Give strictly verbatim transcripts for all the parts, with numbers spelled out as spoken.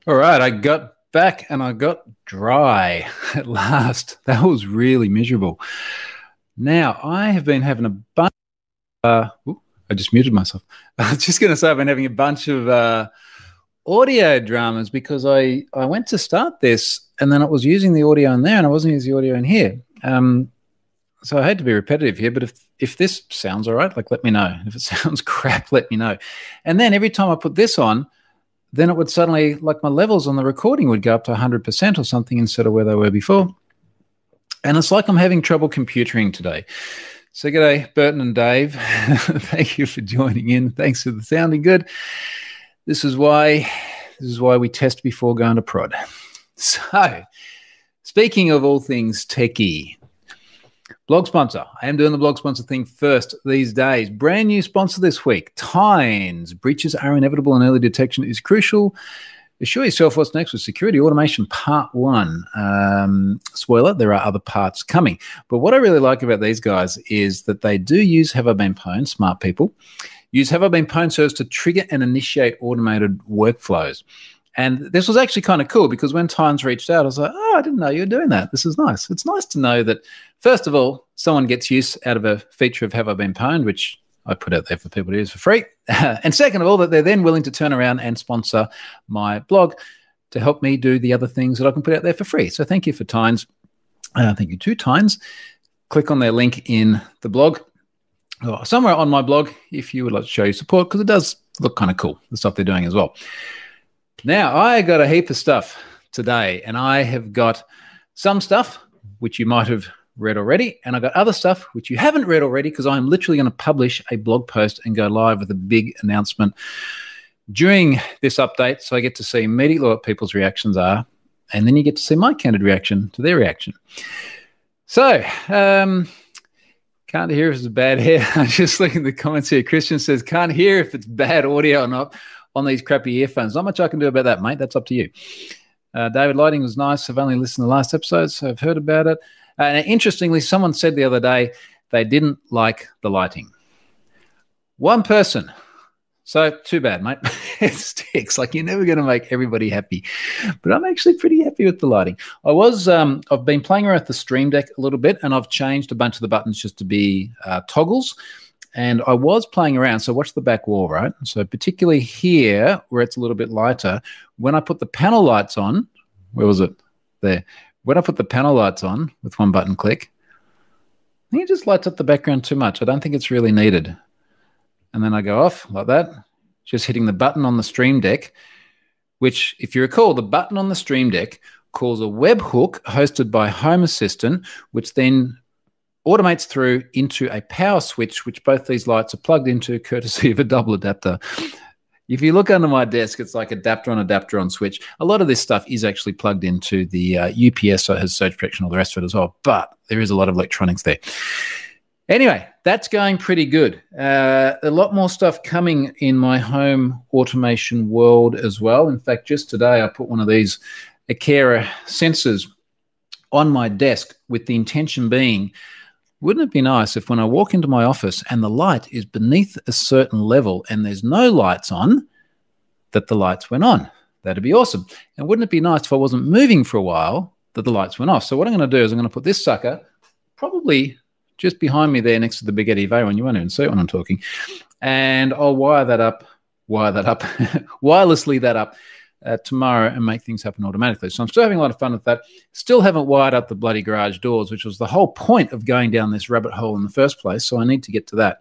All right, I got back and I got dry at last. That was really miserable. Now, I have been having a bunch uh, ooh, I just muted myself. I was just going to say I've been having a bunch of uh, audio dramas because I, I went to start this and then it was using the audio in there and I wasn't using the audio in here. Um, so I hate to be repetitive here, but if, if this sounds all right, like let me know. If it sounds crap, let me know. And then every time I put this on, then it would suddenly, like my levels on the recording would go up to one hundred percent or something instead of where they were before. And it's like I'm having trouble computering today. So g'day, Burton and Dave. Thank you for joining in. Thanks for the sounding good. This is why this is why we test before going to prod. So, speaking of all things techie, blog sponsor. I am doing the blog sponsor thing first these days. Brand new sponsor this week, Tines. Breaches are inevitable and early detection is crucial. Assure yourself what's next with Security Automation Part one. Um, spoiler, there are other parts coming. But what I really like about these guys is that they do use Have I Been Pwned, smart people, use Have I Been Pwned servers to trigger and initiate automated workflows. And this was actually kind of cool because when Tines reached out, I was like, oh, I didn't know you were doing that. This is nice. It's nice to know that, first of all, someone gets use out of a feature of Have I Been Pwned, which I put out there for people to use for free. And second of all, that they're then willing to turn around and sponsor my blog to help me do the other things that I can put out there for free. So thank you for Tines. Uh, thank you to Tines. Click on their link in the blog or somewhere on my blog if you would like to show your support because it does look kind of cool, the stuff they're doing as well. Now, I got a heap of stuff today, and I have got some stuff which you might have read already, and I got other stuff which you haven't read already because I'm literally going to publish a blog post and go live with a big announcement during this update, so I get to see immediately what people's reactions are, and then you get to see my candid reaction to their reaction. So, um, can't hear if it's bad hair. I'm just looking at the comments here. Christian says, can't hear if it's bad audio or not on these crappy earphones. Not much I can do about that, mate. That's up to you. Uh, David, lighting was nice. I've only listened to the last episode, so I've heard about it. Uh, and interestingly, someone said the other day they didn't like the lighting. One person. So too bad, mate. It sticks. Like you're never going to make everybody happy. But I'm actually pretty happy with the lighting. I was, um, I've been playing around with the Stream Deck a little bit, and I've changed a bunch of the buttons just to be uh, toggles. And I was playing around, so watch the back wall, right? So particularly here, where it's a little bit lighter, when I put the panel lights on, where was it? There. When I put the panel lights on with one button click, I think it just lights up the background too much. I don't think it's really needed. And then I go off like that, just hitting the button on the Stream Deck, which, if you recall, the button on the Stream Deck calls a webhook hosted by Home Assistant, which then automates through into a power switch, which both these lights are plugged into courtesy of a double adapter. If you look under my desk, it's like adapter on adapter on switch. A lot of this stuff is actually plugged into the uh, U P S, so it has surge protection, all the rest of it as well. But there is a lot of electronics there. Anyway, that's going pretty good. Uh, a lot more stuff coming in my home automation world as well. In fact, just today I put one of these Aqara sensors on my desk with the intention being, wouldn't it be nice if when I walk into my office and the light is beneath a certain level and there's no lights on, that the lights went on? That'd be awesome. And wouldn't it be nice if I wasn't moving for a while that the lights went off? So what I'm going to do is I'm going to put this sucker probably just behind me there next to the Big Eddie Vey one. You won't even see it when I'm talking. And I'll wire that up, wire that up, wirelessly that up Uh, tomorrow and make things happen automatically. So I'm still having a lot of fun with that. Still haven't wired up the bloody garage doors, which was the whole point of going down this rabbit hole in the first place. So I need to get to that.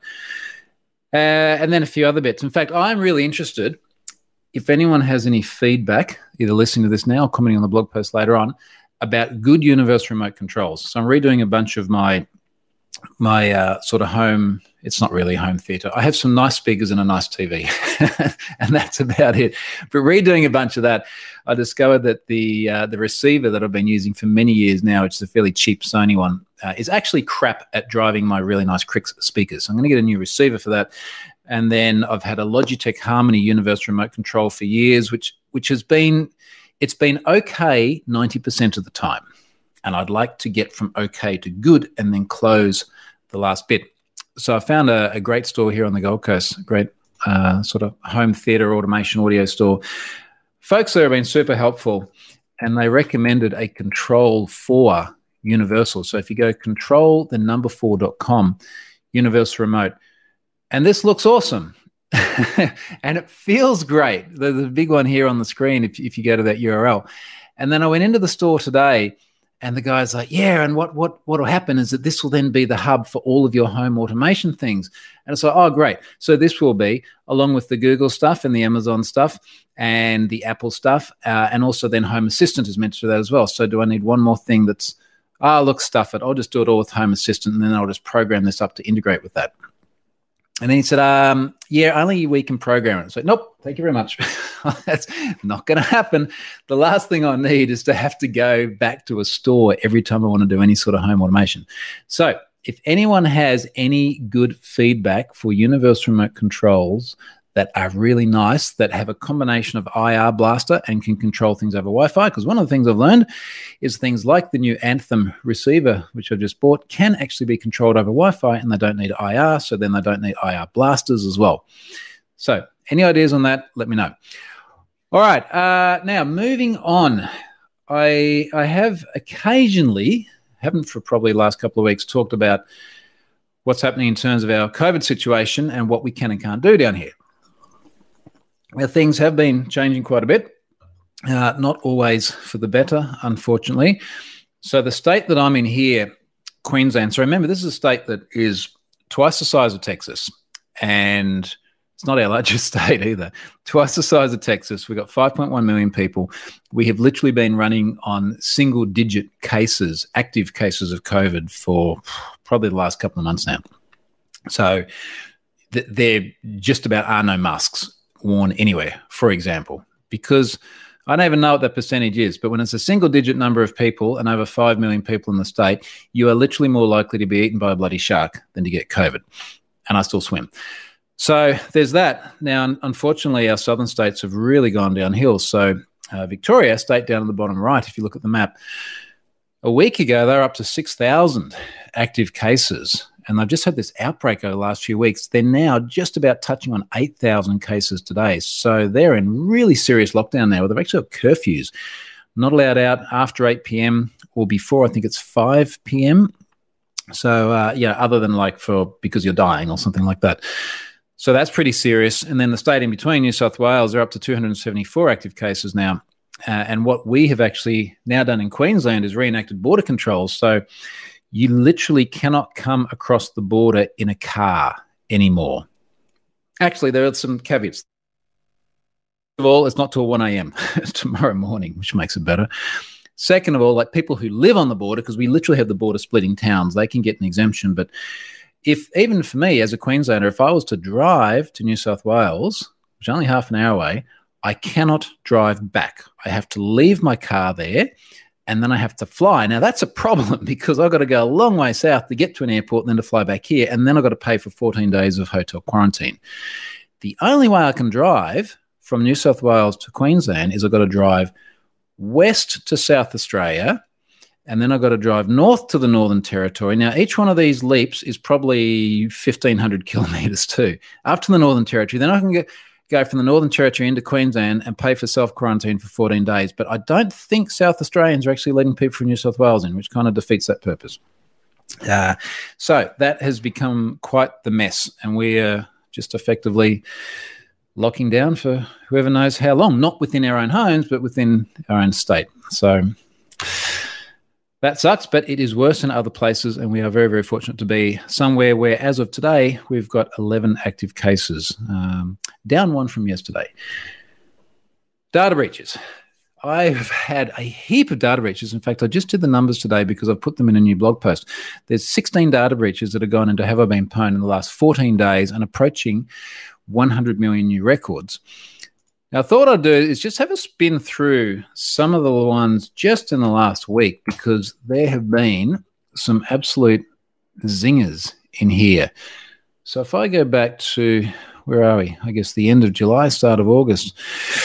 Uh, and then a few other bits. In fact, I'm really interested if anyone has any feedback, either listening to this now or commenting on the blog post later on, about good universal remote controls. So I'm redoing a bunch of my my uh, sort of home, it's not really home theater. I have some nice speakers and a nice T V, and that's about it. But redoing a bunch of that, I discovered that the uh, the receiver that I've been using for many years now, which is a fairly cheap Sony one, uh, is actually crap at driving my really nice Crix speakers. So I'm going to get a new receiver for that. And then I've had a Logitech Harmony universal remote control for years, which which has been, it's been okay ninety percent of the time. And I'd like to get from okay to good and then close the last bit. So I found a, a great store here on the Gold Coast, a great uh, sort of home theater automation audio store folks there have been super helpful, and they recommended a control for Universal. So if you go control the number four dot com, Universal Remote, and this looks awesome. And it feels great. There's a big one here on the screen if, if you go to that U R L. And then I went into the store today, and the guy's like, yeah, and what what what will happen is that this will then be the hub for all of your home automation things. And it's like, oh, great. So this will be, along with the Google stuff and the Amazon stuff and the Apple stuff, uh, and also then Home Assistant is meant to do that as well. So do I need one more thing that's, ah, oh, look, stuff it. I'll just do it all with Home Assistant, and then I'll just program this up to integrate with that. And then he said, um, yeah, only we can program it. So, nope, thank you very much. That's not going to happen. The last thing I need is to have to go back to a store every time I want to do any sort of home automation. So if anyone has any good feedback for Universal Remote controls that are really nice, that have a combination of I R Blaster and can control things over Wi-Fi, because one of the things I've learned is things like the new Anthem receiver, which I just bought, can actually be controlled over Wi-Fi, and they don't need I R, so then they don't need I R blasters as well. So any ideas on that, let me know. All right, uh, now moving on. I, I have occasionally, haven't for probably the last couple of weeks, talked about what's happening in terms of our COVID situation and what we can and can't do down here. Well, things have been changing quite a bit, uh, not always for the better, unfortunately. So the state that I'm in here, Queensland, so remember, this is a state that is twice the size of Texas, and it's not our largest state either. Twice the size of Texas. We've got five point one million people. We have literally been running on single-digit cases, active cases of COVID for probably the last couple of months now. So th- there just about are no masks worn anywhere, for example, because I don't even know what that percentage is, but when it's a single digit number of people and over five million people in the state, you are literally more likely to be eaten by a bloody shark than to get COVID. And I still swim. So there's that. Now, unfortunately, our southern states have really gone downhill. So uh, Victoria, state down at the bottom right, if you look at the map, a week ago, they were up to six thousand active cases. And they've just had this outbreak over the last few weeks. They're now just about touching on eight thousand cases today. So they're in really serious lockdown now. They've actually got curfews. Not allowed out after eight p.m. or before, I think it's five p.m. So, uh, yeah, other than like for because you're dying or something like that. So that's pretty serious. And then the state in between, New South Wales, they're up to two hundred seventy-four active cases now. Uh, and what we have actually now done in Queensland is reenacted border controls. So you literally cannot come across the border in a car anymore. Actually, there are some caveats. First of all, it's not till one a.m. It's tomorrow morning, which makes it better. Second of all, like people who live on the border, because we literally have the border splitting towns, they can get an exemption. But if, even for me as a Queenslander, if I was to drive to New South Wales, which is only half an hour away, I cannot drive back. I have to leave my car there, and then I have to fly. Now, that's a problem because I've got to go a long way south to get to an airport and then to fly back here, and then I've got to pay for fourteen days of hotel quarantine. The only way I can drive from New South Wales to Queensland is I've got to drive west to South Australia, and then I've got to drive north to the Northern Territory. Now, each one of these leaps is probably fifteen hundred kilometres too. Up to the Northern Territory, then I can get... go from the Northern Territory into Queensland and pay for self-quarantine for fourteen days. But I don't think South Australians are actually letting people from New South Wales in, which kind of defeats that purpose. Uh, so that has become quite the mess, and we are just effectively locking down for whoever knows how long, not within our own homes, but within our own state. So that sucks, but it is worse in other places, and we are very, very fortunate to be somewhere where, as of today, we've got eleven active cases, um, down one from yesterday. Data breaches. I've had a heap of data breaches. In fact, I just did the numbers today because I've put them in a new blog post. There's sixteen data breaches that have gone into Have I Been Pwned in the last fourteen days and approaching one hundred million new records. Now, I thought I'd do is just have a spin through some of the ones just in the last week, because there have been some absolute zingers in here. So if I go back to, where are we? I guess the end of July, start of August.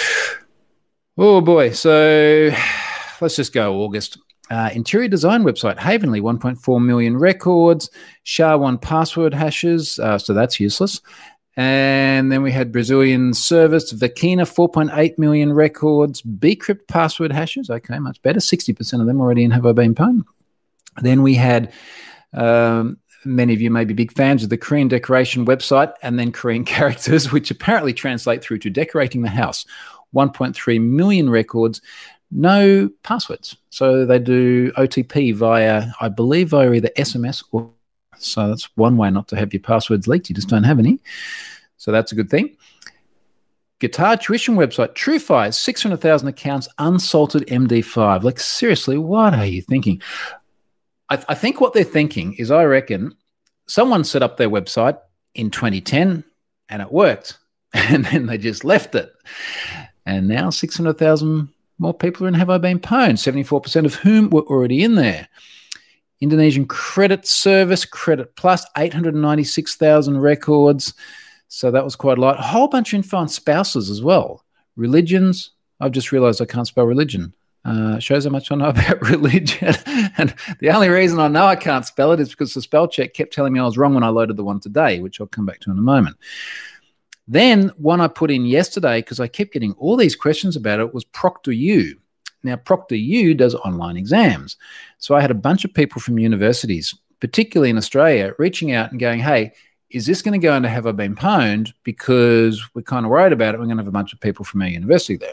Oh, boy. So let's just go August. Uh, interior design website, Havenly, one point four million records. S H A one password hashes, uh, so that's useless. And then we had Brazilian service, Vakina, four point eight million records, Bcrypt password hashes, okay, much better, sixty percent of them already in Have I Been Pwned. Then we had, um, many of you may be big fans of the Korean decoration website, and then Korean characters, which apparently translate through to decorating the house, one point three million records, no passwords. So they do O T P via, I believe, via either S M S or, so that's one way not to have your passwords leaked. You just don't have any. So that's a good thing. Guitar tuition website, TrueFi, six hundred thousand accounts, unsalted M D five. Like, seriously, what are you thinking? I, th- I think what they're thinking is, I reckon someone set up their website in twenty ten and it worked. And then they just left it. And now six hundred thousand more people are in Have I Been Pwned, seventy-four percent of whom were already in there. Indonesian credit service, Credit Plus, eight hundred ninety-six thousand records. So that was quite a lot. A whole bunch of info on spouses as well. Religions, I've just realized I can't spell religion. Uh, shows how much I know about religion. And the only reason I know I can't spell it is because the spell check kept telling me I was wrong when I loaded the one today, which I'll come back to in a moment. Then one I put in yesterday, because I kept getting all these questions about it, was ProctorU. Now, ProctorU does online exams. So I had a bunch of people from universities, particularly in Australia, reaching out and going, hey, is this going to go into Have I Been Pwned? Because we're kind of worried about it. We're going to have a bunch of people from our university there.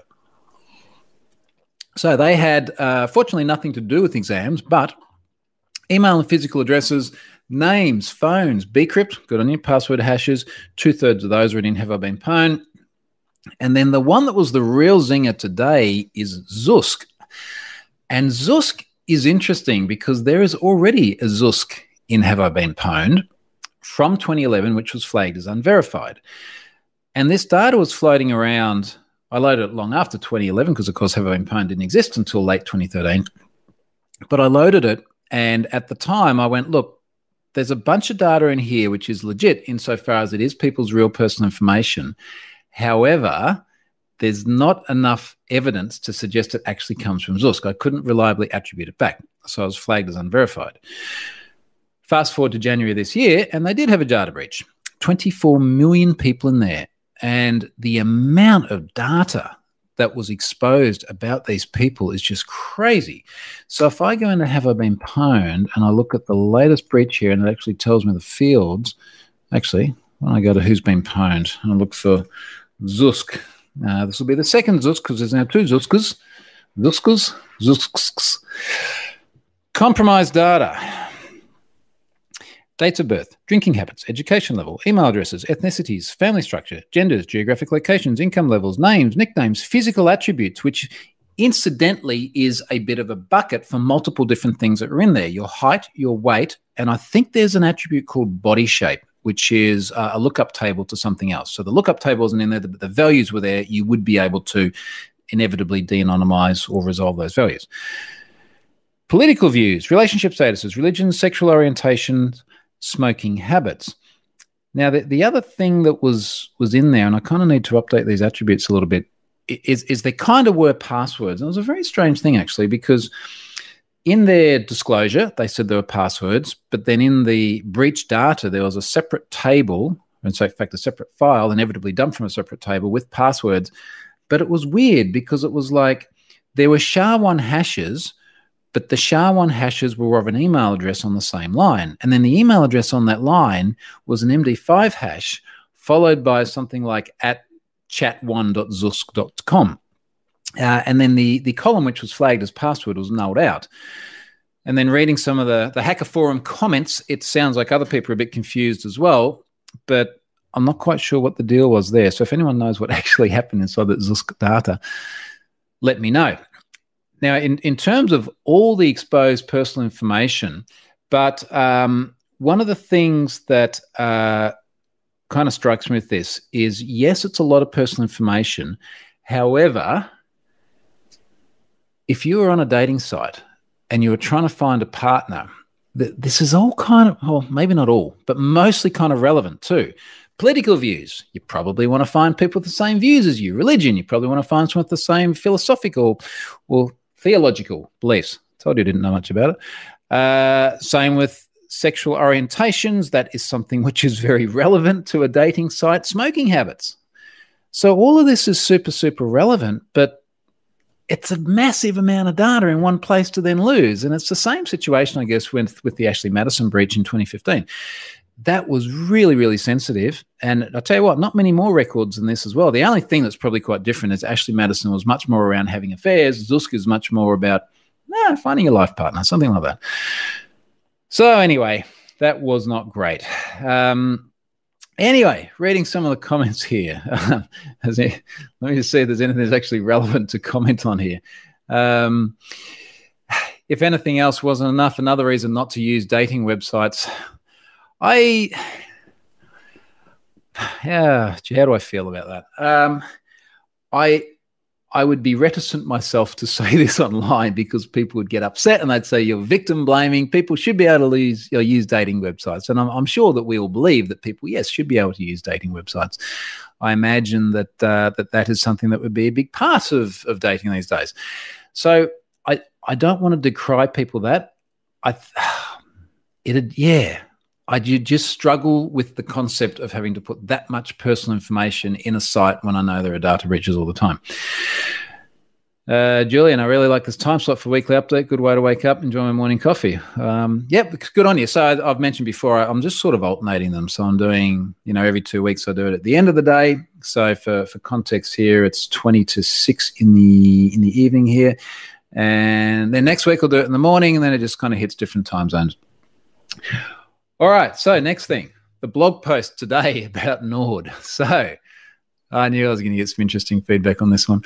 So they had, uh, fortunately, nothing to do with exams, but email and physical addresses, names, phones, Bcrypt, good on you, password hashes, two-thirds of those are in Have I Been Pwned. And then the one that was the real zinger today is Zusk. And Zusk is interesting because there is already a Zusk in Have I Been Pwned from twenty eleven, which was flagged as unverified. And this data was floating around. I loaded it long after twenty eleven because, of course, Have I Been Pwned didn't exist until late twenty thirteen. But I loaded it, and at the time I went, look, there's a bunch of data in here which is legit insofar as it is people's real personal information. However, there's not enough evidence to suggest it actually comes from Zusk. I couldn't reliably attribute it back, so I was flagged as unverified. Fast forward to January this year, and they did have a data breach. twenty-four million people in there, and the amount of data that was exposed about these people is just crazy. So if I go into Have I Been Pwned and I look at the latest breach here, and it actually tells me the fields, actually, when I go to Who's Been Pwned and I look for Zusk, uh, this will be the second Zusk because there's now two Zuskas. Zuskas, Zusks. Compromised data. Dates of birth, drinking habits, education level, email addresses, ethnicities, family structure, genders, geographic locations, income levels, names, nicknames, physical attributes, which incidentally is a bit of a bucket for multiple different things that are in there. Your height, your weight, and I think there's an attribute called body shape, which is uh, a lookup table to something else. So the lookup table isn't in there, but the values were there. You would be able to inevitably de-anonymize or resolve those values. Political views, relationship statuses, religion, sexual orientations, smoking habits. Now, the, the other thing that was was in there, and I kind of need to update these attributes a little bit, is, is there kind of were passwords. And it was a very strange thing, actually, because in their disclosure, they said there were passwords, but then in the breach data, there was a separate table, and so in fact, a separate file, inevitably dumped from a separate table with passwords. But it was weird because it was like there were S H A one hashes, but the S H A one hashes were of an email address on the same line. And then the email address on that line was an M D five hash followed by something like at chat one dot zusk dot com. Uh, and then the, the column which was flagged as password was nulled out. And then reading some of the, the Hacker Forum comments, it sounds like other people are a bit confused as well, but I'm not quite sure what the deal was there. So if anyone knows what actually happened inside that Zusk data, let me know. Now, in, in terms of all the exposed personal information, but um, one of the things that uh, kind of strikes me with this is, yes, it's a lot of personal information. However, if you were on a dating site and you were trying to find a partner, th- this is all kind of, well, maybe not all, but mostly kind of relevant too. Political views, you probably want to find people with the same views as you. Religion, you probably want to find someone with the same philosophical or theological beliefs. Told you I didn't know much about it. Uh, same with sexual orientations, that is something which is very relevant to a dating site. Smoking habits. So all of this is super, super relevant, but it's a massive amount of data in one place to then lose. And it's the same situation, I guess, with, with the Ashley Madison breach in twenty fifteen. That was really, really sensitive. And I'll tell you what, not many more records than this as well. The only thing that's probably quite different is Ashley Madison was much more around having affairs. Zusk is much more about nah, finding a life partner, something like that. So anyway, that was not great. Um, anyway, reading some of the comments here. Let me just see if there's anything that's actually relevant to comment on here. Um, if anything else wasn't enough, another reason not to use dating websites. I, yeah, gee, how do I feel about that? Um, I, I would be reticent myself to say this online because people would get upset and they'd say you're victim blaming. People should be able to use, you know, use dating websites. And I'm, I'm sure that we all believe that people, yes, should be able to use dating websites. I imagine that uh, that, that is something that would be a big part of, of dating these days. So I, I don't want to decry people that. I, it, yeah. I just struggle with the concept of having to put that much personal information in a site when I know there are data breaches all the time. Uh, Julian, I really like this time slot for weekly update. Good way to wake up, enjoy my morning coffee. Um, yep, good on you. So I, I've mentioned before, I'm just sort of alternating them. So I'm doing, you know, every two weeks I do it at the end of the day. So for, for context here, it's twenty to six in the in the evening here. And then next week I'll do it in the morning, and then it just kind of hits different time zones. All right, so next thing, the blog post today about Nord. So I knew I was going to get some interesting feedback on this one.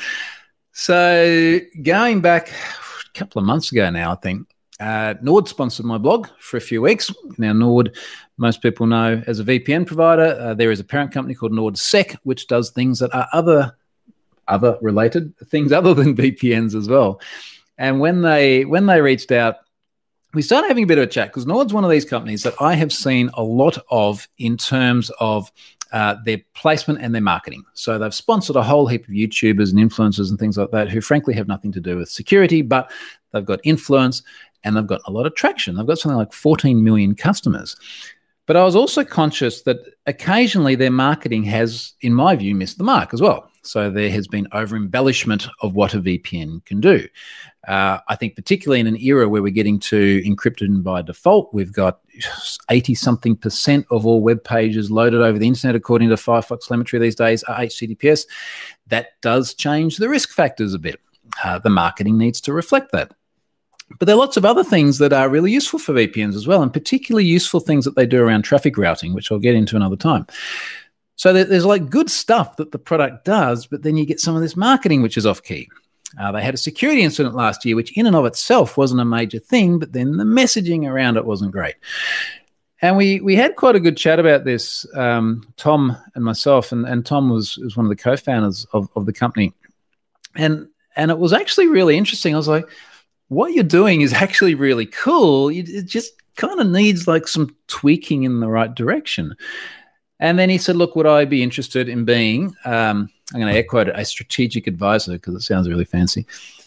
So going back a couple of months ago now, I think, uh, Nord sponsored my blog for a few weeks. Now, Nord, most people know as a V P N provider. Uh, there is a parent company called NordSec, which does things that are other, other related things other than V P Ns as well. And when they when they reached out, we started having a bit of a chat because Nord's one of these companies that I have seen a lot of in terms of uh, their placement and their marketing. So they've sponsored a whole heap of YouTubers and influencers and things like that who frankly have nothing to do with security, but they've got influence and they've got a lot of traction. They've got something like fourteen million customers. But I was also conscious that occasionally their marketing has, in my view, missed the mark as well. So there has been over-embellishment of what a V P N can do. Uh, I think particularly in an era where we're getting to encrypted by default, we've got eighty-something percent of all web pages loaded over the internet, according to Firefox telemetry these days, are H T T P S. That does change the risk factors a bit. Uh, the marketing needs to reflect that. But there are lots of other things that are really useful for V P Ns as well, and particularly useful things that they do around traffic routing, which I'll get into another time. So there's like good stuff that the product does, but then you get some of this marketing which is off-key. Uh, they had a security incident last year, which in and of itself wasn't a major thing, but then the messaging around it wasn't great. And we we had quite a good chat about this, um, Tom and myself, and, and Tom was, was one of the co-founders of, of the company. And, and it was actually really interesting. I was like, what you're doing is actually really cool. It just kind of needs like some tweaking in the right direction. And then he said, look, would I be interested in being, um, I'm going to air quote it, a strategic advisor because it sounds really fancy,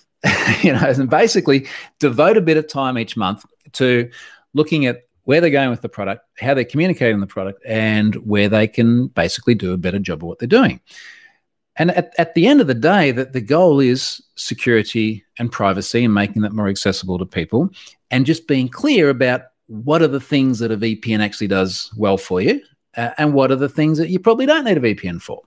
you know, and basically devote a bit of time each month to looking at where they're going with the product, how they're communicating the product, and where they can basically do a better job of what they're doing. And at, at the end of the day, that the goal is security and privacy and making that more accessible to people and just being clear about what are the things that a V P N actually does well for you uh, and what are the things that you probably don't need a V P N for.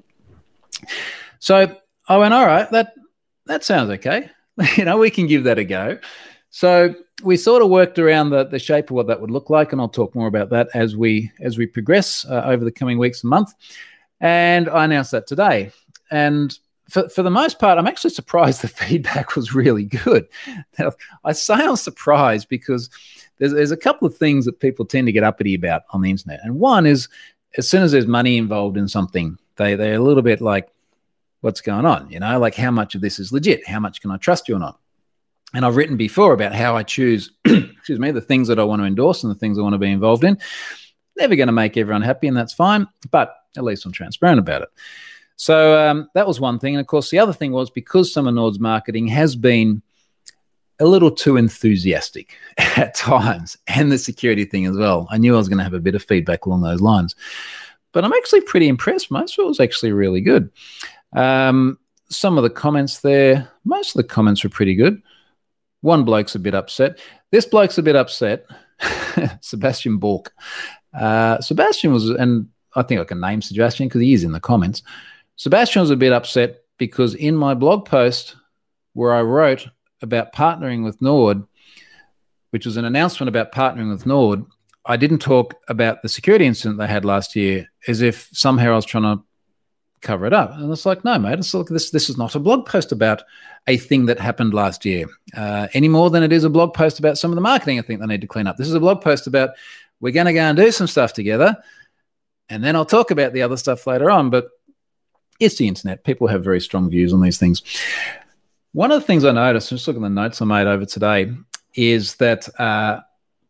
So I went, all right, that that sounds okay. You know, we can give that a go. So we sort of worked around the, the shape of what that would look like, and I'll talk more about that as we as we progress uh, over the coming weeks and month. And I announced that today. And for, for the most part, I'm actually surprised the feedback was really good. Now, I say I'm surprised because there's, there's a couple of things that people tend to get uppity about on the internet. And one is as soon as there's money involved in something, they, they're a little bit like, what's going on? You know, like how much of this is legit? How much can I trust you or not? And I've written before about how I choose, excuse me, the things that I want to endorse and the things I want to be involved in. Never going to make everyone happy, and that's fine, but at least I'm transparent about it. So um, that was one thing. And, of course, the other thing was because some of Nord's marketing has been a little too enthusiastic at times, and the security thing as well. I knew I was going to have a bit of feedback along those lines, but I'm actually pretty impressed. Most of it was actually really good. Um, some of the comments there, most of the comments were pretty good. One bloke's a bit upset. This bloke's a bit upset. Sebastian Bork. Uh, Sebastian was, and I think I can name Sebastian because he is in the comments. Sebastian was a bit upset because in my blog post where I wrote about partnering with Nord, which was an announcement about partnering with Nord, I didn't talk about the security incident they had last year as if somehow I was trying to cover it up. And it's like, no, mate, it's like this, this is not a blog post about a thing that happened last year uh, any more than it is a blog post about some of the marketing I think they need to clean up. This is a blog post about we're going to go and do some stuff together, and then I'll talk about the other stuff later on. But it's the internet. People have very strong views on these things. One of the things I noticed, just looking at the notes I made over today, is that uh,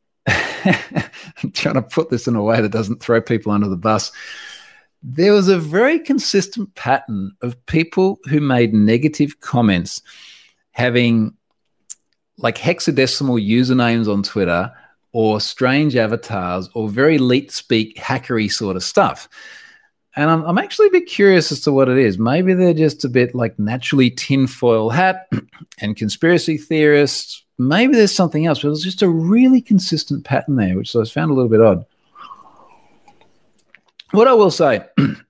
I'm trying to put this in a way that doesn't throw people under the bus. There was a very consistent pattern of people who made negative comments having like hexadecimal usernames on Twitter or strange avatars or very leet speak hackery sort of stuff. And I'm, I'm actually a bit curious as to what it is. Maybe they're just a bit like naturally tinfoil hat and conspiracy theorists. Maybe there's something else, but it was just a really consistent pattern there, which I found a little bit odd. What I will say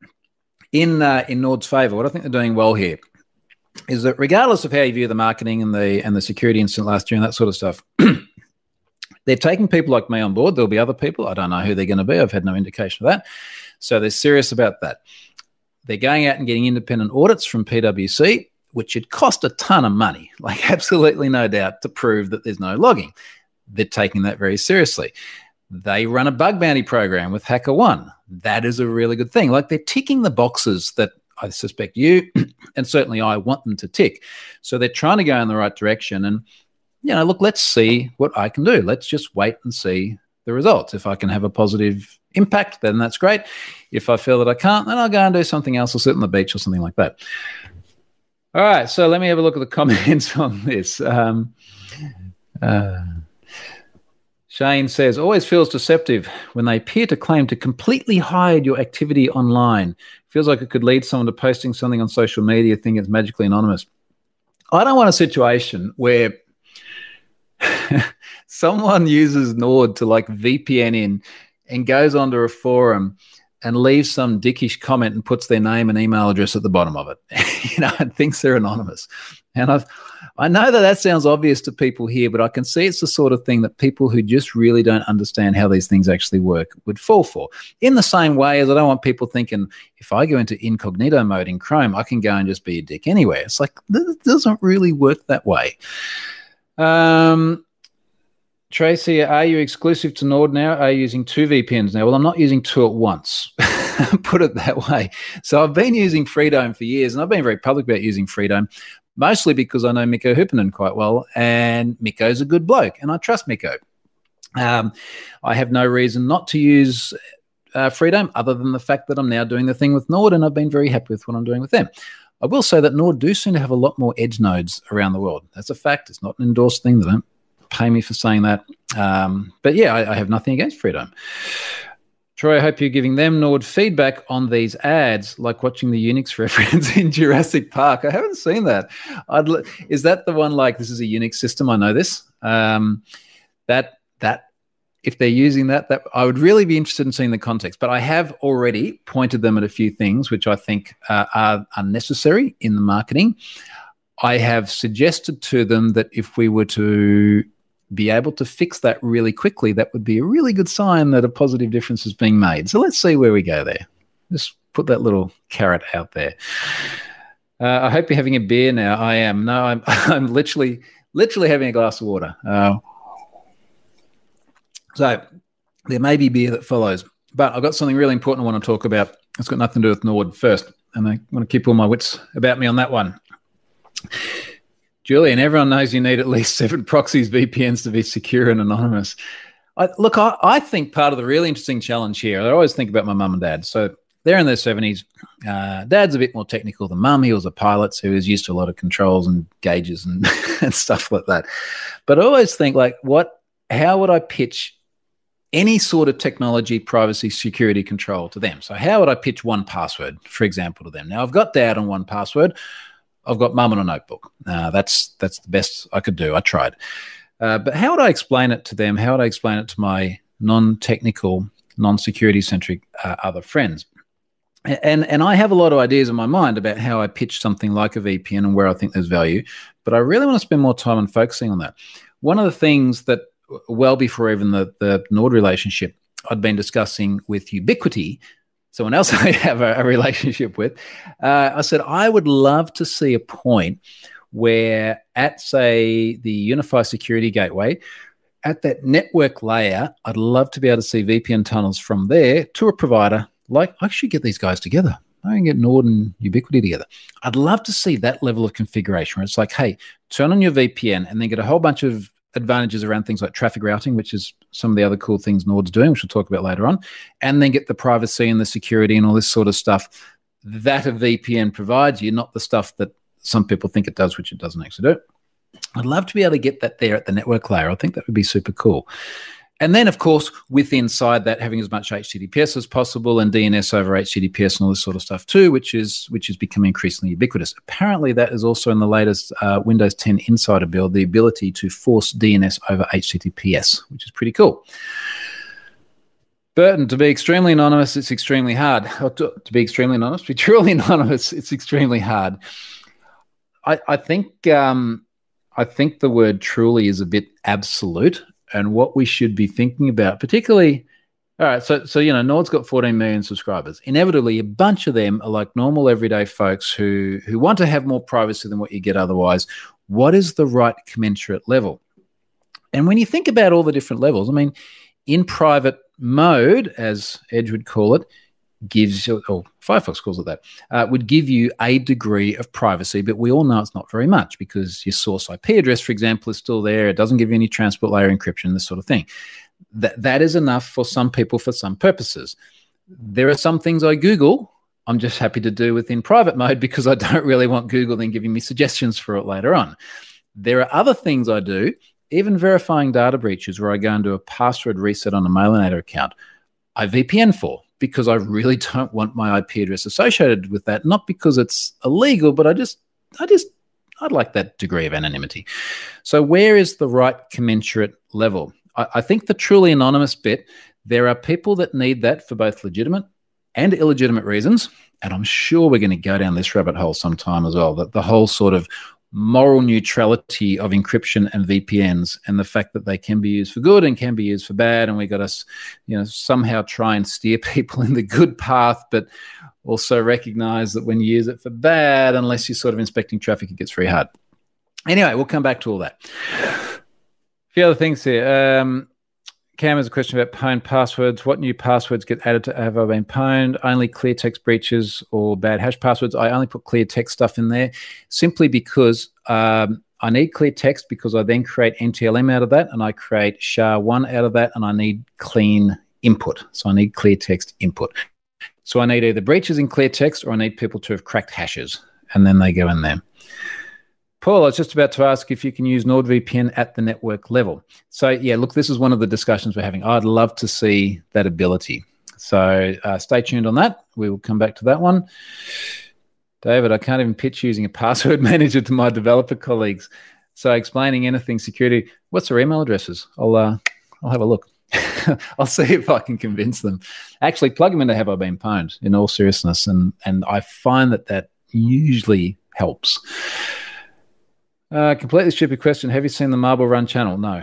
in uh, in Nord's favor, what I think they're doing well here is that regardless of how you view the marketing and the and the security incident last year and that sort of stuff, they're taking people like me on board. There'll be other people. I don't know who they're going to be. I've had no indication of that. So they're serious about that. They're going out and getting independent audits from P W C, which would cost a ton of money, like absolutely no doubt, to prove that there's no logging. They're taking that very seriously. They run a bug bounty program with HackerOne. That is a really good thing. Like they're ticking the boxes that I suspect you and certainly I want them to tick. So they're trying to go in the right direction. And, you know, look, let's see what I can do. Let's just wait and see the results. If I can have a positive impact, then that's great. If I feel that I can't, then I'll go and do something else or sit on the beach or something like that. All right, so let me have a look at the comments on this. Um, uh, Shane says, always feels deceptive when they appear to claim to completely hide your activity online. Feels like it could lead someone to posting something on social media thinking it's magically anonymous. I don't want a situation where someone uses Nord to like V P N in and goes onto a forum and leaves some dickish comment and puts their name and email address at the bottom of it, you know, and thinks they're anonymous. And I've, I know that that sounds obvious to people here, but I can see it's the sort of thing that people who just really don't understand how these things actually work would fall for. In the same way as I don't want people thinking, if I go into incognito mode in Chrome, I can go and just be a dick anywhere. It's like, this doesn't really work that way. Um, Tracy, are you exclusive to Nord now? Are you using two V P Ns now? Well, I'm not using two at once. Put it that way. So I've been using Freedome for years, and I've been very public about using Freedome, mostly because I know Mikko Hyppinen quite well, and Mikko's a good bloke, and I trust Mikko. Um, I have no reason not to use uh, Freedome other than the fact that I'm now doing the thing with Nord, and I've been very happy with what I'm doing with them. I will say that Nord do seem to have a lot more edge nodes around the world. That's a fact. It's not an endorsed thing. They don't pay me for saying that. Um, but yeah, I, I have nothing against Freedome. Troy, I hope you're giving them Nord feedback on these ads, like watching the Unix reference in Jurassic Park. I haven't seen that. I'd, is that the one like, this is a Unix system? I know this. Um, that, that, if they're using that, that I would really be interested in seeing the context. But I have already pointed them at a few things which I think uh, are unnecessary in the marketing. I have suggested to them that if we were to be able to fix that really quickly, that would be a really good sign that a positive difference is being made. So let's see where we go there. Just put that little carrot out there. Uh, I hope you're having a beer now. I am. No, I'm I'm literally, literally having a glass of water. Uh, so there may be beer that follows, but I've got something really important I want to talk about. It's got nothing to do with Nord first, and I want to keep all my wits about me on that one. Julian, everyone knows you need at least seven proxies, V P Ns to be secure and anonymous. I, look, I, I think part of the really interesting challenge here, I always think about my mum and dad. So they're in their seventies. Uh, dad's a bit more technical than mum. He was a pilot, so he was used to a lot of controls and gauges and, and stuff like that. But I always think, like, what? How would I pitch any sort of technology, privacy, security control to them? So how would I pitch one password, for example, to them? Now, I've got Dad on one password. I've got Mum on a notebook. Uh, that's that's the best I could do. I tried. Uh, but how would I explain it to them? How would I explain it to my non-technical, non-security centric uh, other friends? And, and I have a lot of ideas in my mind about how I pitch something like a V P N and where I think there's value, but I really want to spend more time on focusing on that. One of the things that, well before even the, the Nord relationship, I'd been discussing with Ubiquiti, someone else I have a, a relationship with, uh, I said, I would love to see a point where at, say, the Unify Security Gateway, at that network layer, I'd love to be able to see V P N tunnels from there to a provider. Like, I should get these guys together. I can get Nord and Ubiquiti together. I'd love to see that level of configuration where it's like, hey, turn on your V P N and then get a whole bunch of advantages around things like traffic routing, which is some of the other cool things Nord's doing, which we'll talk about later on, and then get the privacy and the security and all this sort of stuff that a V P N provides you, not the stuff that some people think it does, which it doesn't actually do. I'd love to be able to get that there at the network layer. I think that would be super cool. And then, of course, with inside that, having as much H T T P S as possible and D N S over H T T P S and all this sort of stuff too, which is which is becoming increasingly ubiquitous. Apparently, that is also in the latest uh, Windows ten Insider build, the ability to force D N S over H T T P S, which is pretty cool. Burton, to be extremely anonymous, it's extremely hard. Oh, to, to be extremely anonymous, to be truly anonymous, it's extremely hard. I, I think um, I think the word truly is a bit absolute. And what we should be thinking about, particularly, all right, so, so you know, Nord's got fourteen million subscribers. Inevitably, a bunch of them are like normal everyday folks who, who want to have more privacy than what you get otherwise. What is the right commensurate level? And when you think about all the different levels, I mean, in private mode, as Edge would call it, gives you, or Firefox calls it that, uh, would give you a degree of privacy, but we all know it's not very much because your source I P address, for example, is still there. It doesn't give you any transport layer encryption, this sort of thing. That that is enough for some people for some purposes. There are some things I Google I'm just happy to do within private mode because I don't really want Google then giving me suggestions for it later on. There are other things I do, even verifying data breaches where I go and do a password reset on a Mailinator account, I V P N for, because I really don't want my I P address associated with that, not because it's illegal, but I just, I just, I'd like that degree of anonymity. So where is the right commensurate level? I, I think the truly anonymous bit, there are people that need that for both legitimate and illegitimate reasons, and I'm sure we're going to go down this rabbit hole sometime as well, that the whole sort of moral neutrality of encryption and V P Ns and the fact that they can be used for good and can be used for bad, and we got to, you know, somehow try and steer people in the good path, but also recognize that when you use it for bad, unless you're sort of inspecting traffic, it gets very hard. Anyway, we'll come back to all that. A few other things here. Um, Cam has a question about pwned passwords. What new passwords get added to have I been pwned? Only clear text breaches or bad hash passwords. I only put clear text stuff in there simply because um, I need clear text because I then create N T L M out of that and I create S H A one out of that and I need clean input. So I need clear text input. So I need either breaches in clear text or I need people to have cracked hashes and then they go in there. Paul, I was just about to ask if you can use NordVPN at the network level. So, yeah, look, this is one of the discussions we're having. I'd love to see that ability. So uh, stay tuned on that. We will come back to that one. David, I can't even pitch using a password manager to my developer colleagues. So explaining anything security, what's their email addresses? I'll, uh, I'll have a look. I'll see if I can convince them. Actually, plug them into Have I Been Pwned, in all seriousness, and, and I find that that usually helps. Uh, completely stupid question. Have you seen the Marble Run channel? No.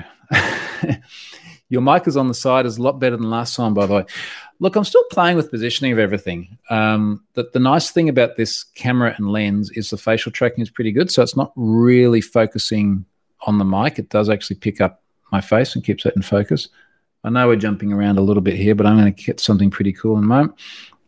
Your mic is on the side is a lot better than last time, by the way. Look, I'm still playing with positioning of everything. Um, the, the nice thing about this camera and lens is the facial tracking is pretty good, so it's not really focusing on the mic. It does actually pick up my face and keeps it in focus. I know we're jumping around a little bit here, but I'm going to get something pretty cool in a moment.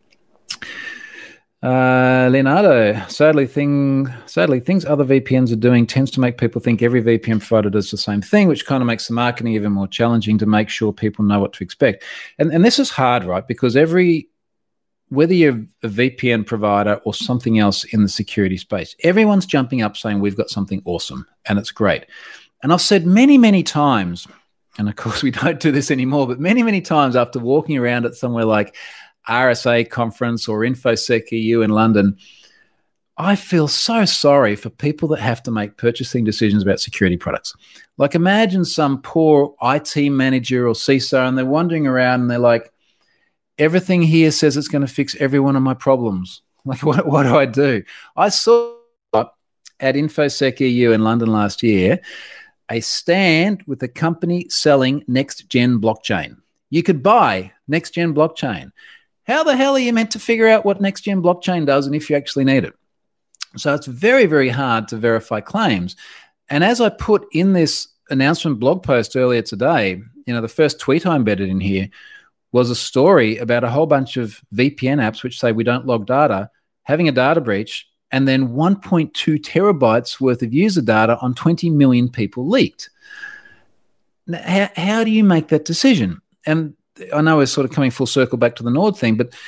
Uh, Leonardo, sadly, thing, sadly, things other V P Ns are doing tends to make people think every V P N provider does the same thing, which kind of makes the marketing even more challenging to make sure people know what to expect. And, and this is hard, right? Because every whether you're a V P N provider or something else in the security space, everyone's jumping up saying we've got something awesome and it's great. And I've said many, many times, and of course we don't do this anymore, but many, many times after walking around at somewhere like R S A conference or InfoSec E U in London, I feel so sorry for people that have to make purchasing decisions about security products. Like, imagine some poor I T manager or C I S O, and they're wandering around and they're like, everything here says it's going to fix every one of my problems. Like, what, what do I do? I saw at InfoSec E U in London last year a stand with a company selling next-gen blockchain. You could buy next-gen blockchain. How the hell are you meant to figure out what next-gen blockchain does and if you actually need it? So it's very, very hard to verify claims. And as I put in this announcement blog post earlier today, you know, the first tweet I embedded in here was a story about a whole bunch of V P N apps which say we don't log data, having a data breach, and then one point two terabytes worth of user data on twenty million people leaked. Now, how, how do you make that decision? And I know we're sort of coming full circle back to the Nord thing, but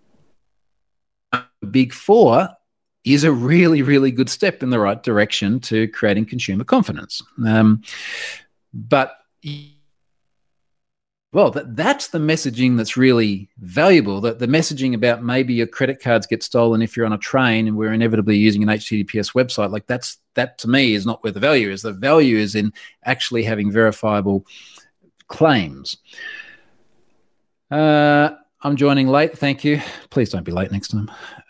Big Four is a really, really good step in the right direction to creating consumer confidence. Um, but, well, that, that's the messaging that's really valuable, that the messaging about maybe your credit cards get stolen if you're on a train and we're inevitably using an H T T P S website, like that's that to me is not where the value is. The value is in actually having verifiable claims. Uh, I'm joining late. Thank you. Please don't be late next time.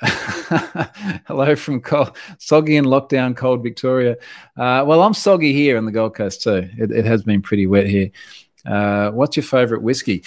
Hello from cold, soggy and lockdown, cold Victoria. Uh, well, I'm soggy here on the Gold Coast too. It, it has been pretty wet here. Uh, what's your favourite whiskey?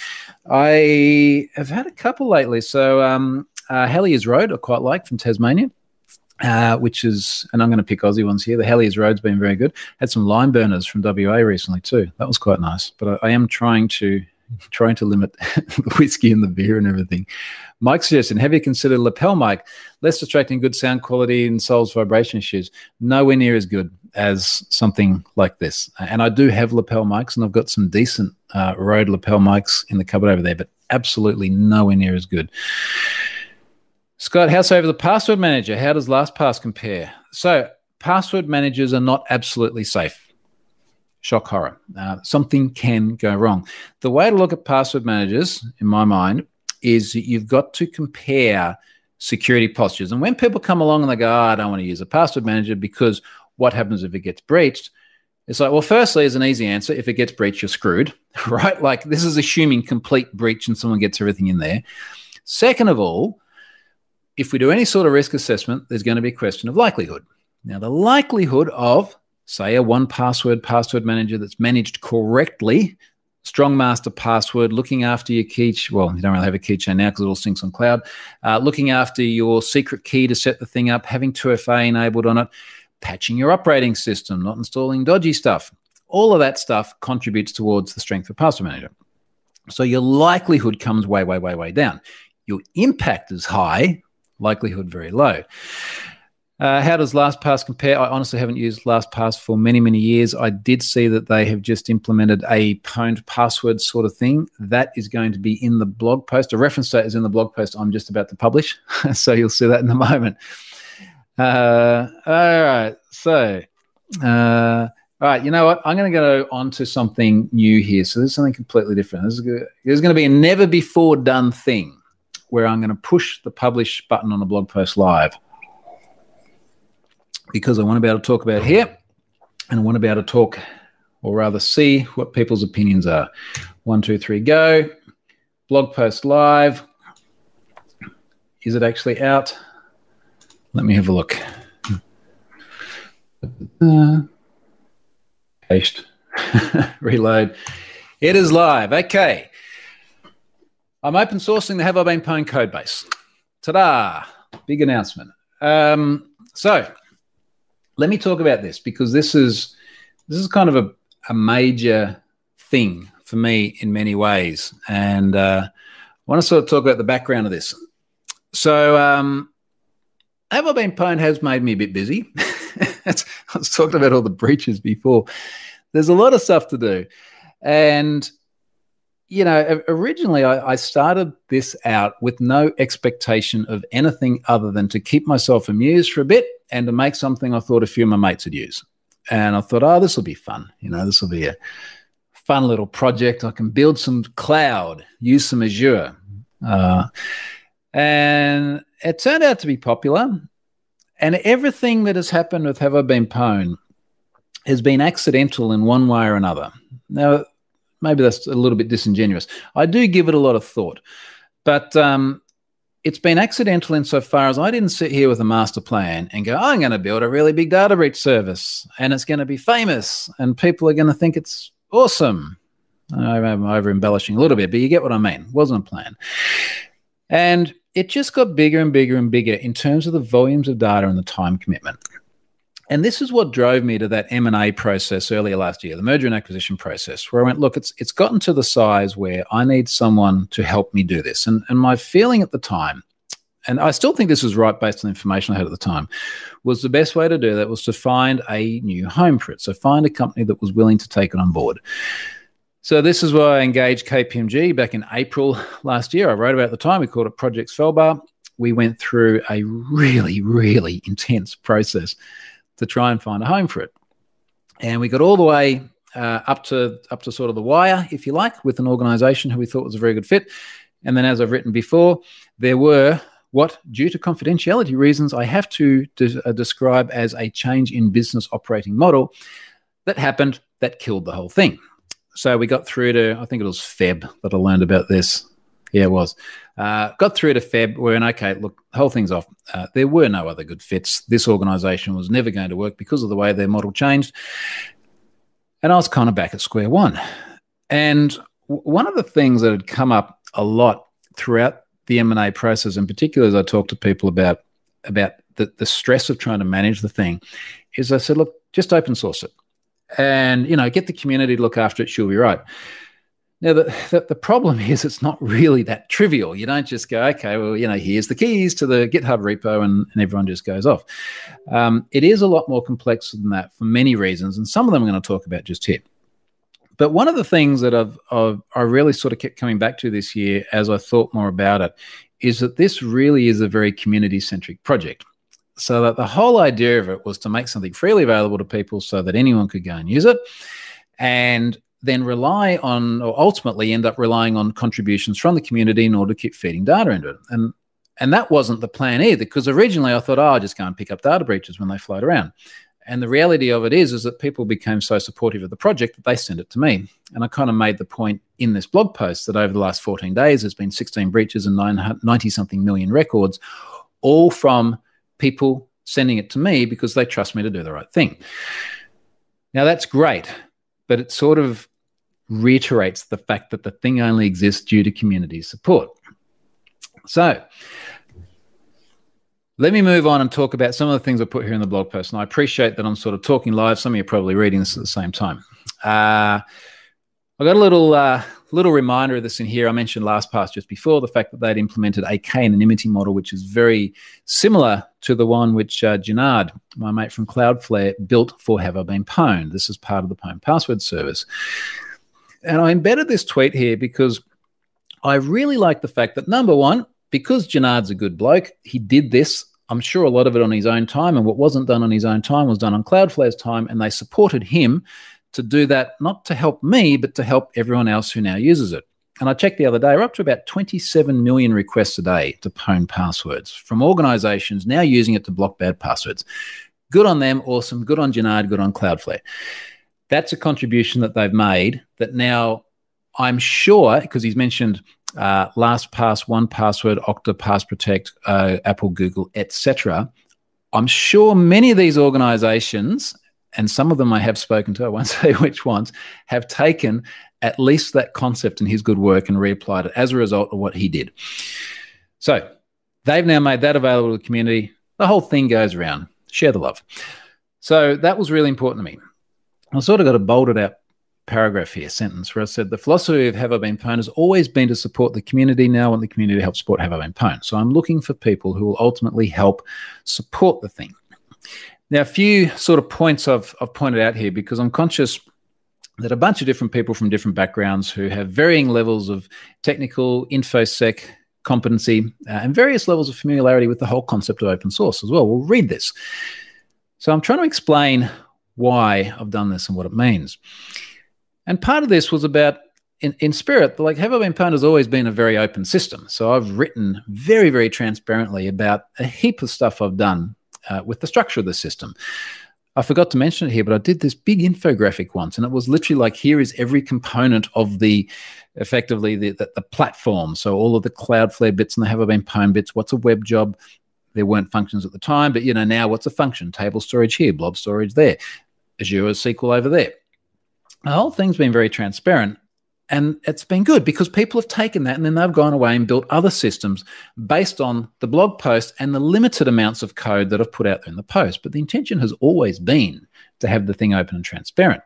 I have had a couple lately. So um, uh, Hellier's Road I quite like from Tasmania, uh, which is, and I'm going to pick Aussie ones here. The Hellier's Road's been very good. Had some Lime Burners from W A recently too. That was quite nice. But I, I am trying to trying to limit the whiskey and the beer and everything. Mike suggestion, have you considered lapel mic? Less distracting, good sound quality and solves vibration issues. Nowhere near as good as something like this. And I do have lapel mics, and I've got some decent uh, Rode lapel mics in the cupboard over there, but absolutely nowhere near as good. Scott, house over the password manager. How does LastPass compare? So password managers are not absolutely safe. Shock horror. Uh, something can go wrong. The way to look at password managers, in my mind, is that you've got to compare security postures. And when people come along and they go, oh, I don't want to use a password manager because what happens if it gets breached? It's like, well, firstly, as an easy answer, if it gets breached, you're screwed, right? Like, this is assuming complete breach and someone gets everything in there. Second of all, if we do any sort of risk assessment, there's going to be a question of likelihood. Now, the likelihood of, say, a one password password manager that's managed correctly, strong master password, looking after your key, well, you don't really have a keychain now because it all syncs on cloud, uh, looking after your secret key to set the thing up, having two F A enabled on it, patching your operating system, not installing dodgy stuff. All of that stuff contributes towards the strength of password manager. So your likelihood comes way, way, way, way down. Your impact is high, likelihood very low. Uh, how does LastPass compare? I honestly haven't used LastPass for many, many years. I did see that they have just implemented a pwned password sort of thing. That is going to be in the blog post. A reference to that is in the blog post I'm just about to publish. So you'll see that in a moment. Uh, all right. So, uh, all right. You know what? I'm going to go on to something new here. So this is something completely different. This is good. There's going to be a never before done thing where I'm going to push the publish button on a blog post live, because I want to be able to talk about it here, and I want to be able to talk, or rather see, what people's opinions are. One, two, three, go. Blog post live. Is it actually out? Let me have a look. Uh, paste. Reload. It is live. Okay. I'm open sourcing the Have I Been Pwned code base. Ta-da. Big announcement. Um, so... Let me talk about this, because this is this is kind of a, a major thing for me in many ways. And uh, I want to sort of talk about the background of this. So um, Have I Been Pwned has made me a bit busy. I was talking about all the breaches before. There's a lot of stuff to do. And you know, originally I, I started this out with no expectation of anything other than to keep myself amused for a bit and to make something I thought a few of my mates would use. And I thought, oh, this will be fun. You know, this will be a fun little project. I can build some cloud, use some Azure. Uh, and it turned out to be popular. And everything that has happened with Have I Been Pwned has been accidental in one way or another. Now, maybe that's a little bit disingenuous. I do give it a lot of thought, but um, it's been accidental insofar as I didn't sit here with a master plan and go, I'm going to build a really big data breach service and it's going to be famous and people are going to think it's awesome. I'm over embellishing a little bit, but you get what I mean. It wasn't a plan. And it just got bigger and bigger and bigger in terms of the volumes of data and the time commitment. And this is what drove me to that M and A process earlier last year, the merger and acquisition process, where I went, look, it's it's gotten to the size where I need someone to help me do this. And, and my feeling at the time, and I still think this was right based on the information I had at the time, was the best way to do that was to find a new home for it. So find a company that was willing to take it on board. So this is why I engaged K P M G back in April last year. I wrote about it at the time. We called it Project Spellbar. We went through a really, really intense process to try and find a home for it. And we got all the way uh, up to up to sort of the wire, if you like, with an organization who we thought was a very good fit. And then, as I've written before, there were what, due to confidentiality reasons, I have to de- uh, describe as a change in business operating model that happened that killed the whole thing. So we got through to, I think it was Feb that I learned about this. Yeah, it was. Uh, got through to Feb. We're in, okay, look, the whole thing's off. Uh, there were no other good fits. This organization was never going to work because of the way their model changed. And I was kind of back at square one. And w- one of the things that had come up a lot throughout the M and A process, in particular as I talked to people about, about the, the stress of trying to manage the thing, is I said, look, just open source it. And, you know, get the community to look after it, she'll be right. Now, the, the, the problem is it's not really that trivial. You don't just go, okay, well, you know, here's the keys to the GitHub repo and, and everyone just goes off. Um, it is a lot more complex than that for many reasons, and some of them I'm going to talk about just here. But one of the things that I've, I've, I really sort of kept coming back to this year as I thought more about it is that this really is a very community-centric project. So that the whole idea of it was to make something freely available to people so that anyone could go and use it, and then rely on, or ultimately end up relying on contributions from the community in order to keep feeding data into it. And and that wasn't the plan either, because originally I thought, oh, I'll just go and pick up data breaches when they float around. And the reality of it is, is that people became so supportive of the project that they sent it to me. And I kind of made the point in this blog post that over the last fourteen days, there's been sixteen breaches and ninety-something million records, all from people sending it to me because they trust me to do the right thing. Now, that's great, but it sort of reiterates the fact that the thing only exists due to community support. So let me move on and talk about some of the things I put here in the blog post. And I appreciate that I'm sort of talking live. Some of you are probably reading this at the same time. Uh, I got a little uh, little reminder of this in here. I mentioned LastPass just before, the fact that they'd implemented a k-anonymity model, which is very similar to the one which uh, Janard, my mate from Cloudflare, built for Have I Been Pwned. This is part of the Pwned password service. And I embedded this tweet here because I really like the fact that, number one, because Janard's a good bloke, he did this, I'm sure a lot of it on his own time, and what wasn't done on his own time was done on Cloudflare's time, and they supported him to do that, not to help me, but to help everyone else who now uses it. And I checked the other day, we're up to about twenty-seven million requests a day to Pwned passwords from organizations now using it to block bad passwords. Good on them, awesome. Good on Janard, good on Cloudflare. That's a contribution that they've made that now I'm sure, because he's mentioned uh, LastPass, one Password, Okta, PassProtect, uh, Apple, Google, et cetera. I'm sure many of these organizations, and some of them I have spoken to, I won't say which ones, have taken at least that concept in his good work and reapplied it as a result of what he did. So they've now made that available to the community. The whole thing goes around. Share the love. So that was really important to me. I sort of got a bolded out paragraph here, sentence, where I said, the philosophy of Have I Been Pwned has always been to support the community. Now I want the community to help support Have I Been Pwned. So I'm looking for people who will ultimately help support the thing. Now, a few sort of points I've, I've pointed out here because I'm conscious that a bunch of different people from different backgrounds who have varying levels of technical, infosec competency, uh, and various levels of familiarity with the whole concept of open source as well will read this. So I'm trying to explain why I've done this and what it means. And part of this was about, in, in spirit, like Have I Been Pwned has always been a very open system. So I've written very, very transparently about a heap of stuff I've done uh, with the structure of the system. I forgot to mention it here, but I did this big infographic once, and it was literally like, here is every component of the, effectively, the, the, the platform. So all of the Cloudflare bits and the Have I Been Pwned bits, what's a web job? There weren't functions at the time, but, you know, now what's a function? Table storage here, blob storage there, Azure S Q L over there. The whole thing's been very transparent, and it's been good because people have taken that and then they've gone away and built other systems based on the blog post and the limited amounts of code that I've put out there in the post. But the intention has always been to have the thing open and transparent.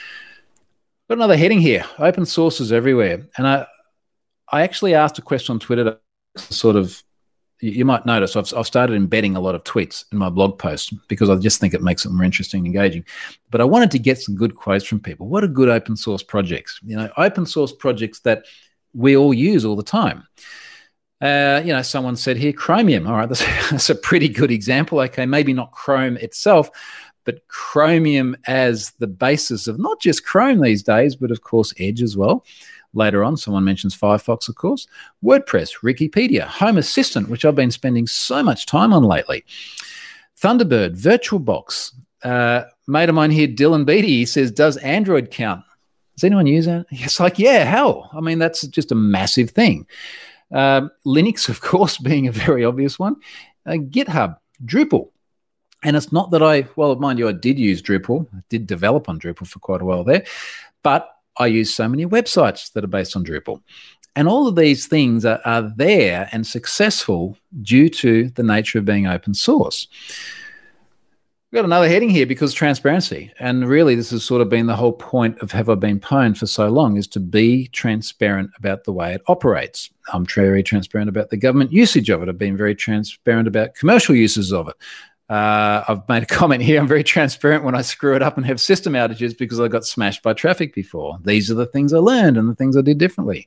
Got another heading here, open sources everywhere. And I, I actually asked a question on Twitter to sort of, you might notice I've, I've started embedding a lot of tweets in my blog posts because I just think it makes it more interesting and engaging. But I wanted to get some good quotes from people. What are good open source projects? You know, open source projects that we all use all the time. Uh, you know, someone said here, Chromium. All right, that's, that's a pretty good example. Okay, maybe not Chrome itself, but Chromium as the basis of not just Chrome these days, but of course Edge as well. Later on, someone mentions Firefox, of course, WordPress, Wikipedia, Home Assistant, which I've been spending so much time on lately, Thunderbird, VirtualBox. Uh, mate of mine here, Dylan Beatty, he says, does Android count? Does anyone use that? It's like, yeah, hell. I mean, that's just a massive thing. Uh, Linux, of course, being a very obvious one. Uh, GitHub, Drupal. And it's not that I, well, mind you, I did use Drupal. I did develop on Drupal for quite a while there. But I use so many websites that are based on Drupal. And all of these things are, are there and successful due to the nature of being open source. We've got another heading here because transparency. And really, this has sort of been the whole point of Have I Been Pwned for so long, is to be transparent about the way it operates. I'm very transparent about the government usage of it. I've been very transparent about commercial uses of it. Uh, I've made a comment here. I'm very transparent when I screw it up and have system outages because I got smashed by traffic before. These are the things I learned and the things I did differently.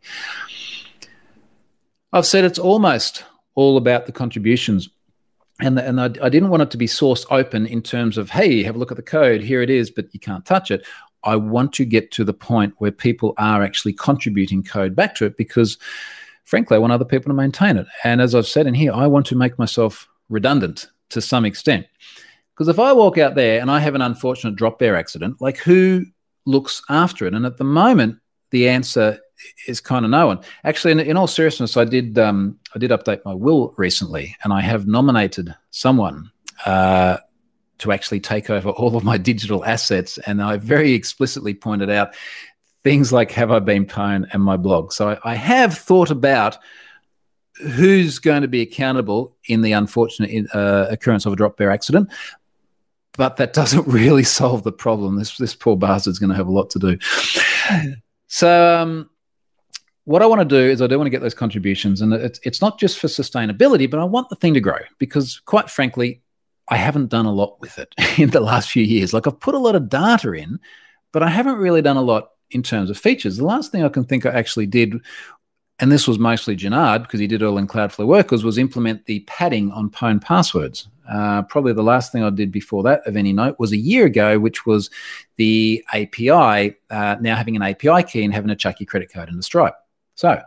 I've said it's almost all about the contributions. And, the, and I, I didn't want it to be source open in terms of, hey, have a look at the code. Here it is, but you can't touch it. I want to get to the point where people are actually contributing code back to it because, frankly, I want other people to maintain it. And as I've said in here, I want to make myself redundant to some extent. Because if I walk out there and I have an unfortunate drop bear accident, like who looks after it? And at the moment, the answer is kind of no one. Actually, in, in all seriousness, I did um, I did update my will recently, and I have nominated someone uh, to actually take over all of my digital assets. And I very explicitly pointed out things like Have I Been Pwned and my blog. So I, I have thought about who's going to be accountable in the unfortunate uh, occurrence of a drop bear accident, but that doesn't really solve the problem. This this poor bastard's going to have a lot to do. So um, what I want to do is I do want to get those contributions, and it's, it's not just for sustainability, but I want the thing to grow because, quite frankly, I haven't done a lot with it in the last few years. Like, I've put a lot of data in, but I haven't really done a lot in terms of features. The last thing I can think I actually did, and this was mostly Gennard because he did it all in Cloudflare Workers, was implement the padding on pwned passwords. Uh, probably the last thing I did before that of any note was a year ago, which was the A P I, uh, now having an A P I key and having a chuck your credit card into Stripe. So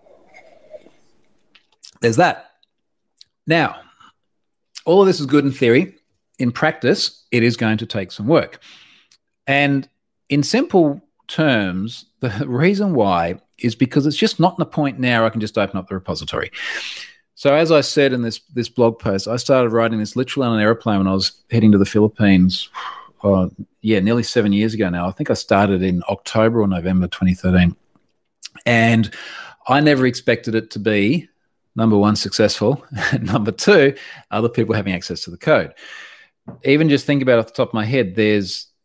there's that. Now, all of this is good in theory. In practice, it is going to take some work. And in simple terms, the reason why is because it's just not in a point now I can just open up the repository. So as I said in this, this blog post, I started writing this literally on an airplane when I was heading to the Philippines, oh, yeah, nearly seven years ago now. I think I started in October or November twenty thirteen. And I never expected it to be, number one, successful, and number two, other people having access to the code. Even just think about it off the top of my head, there's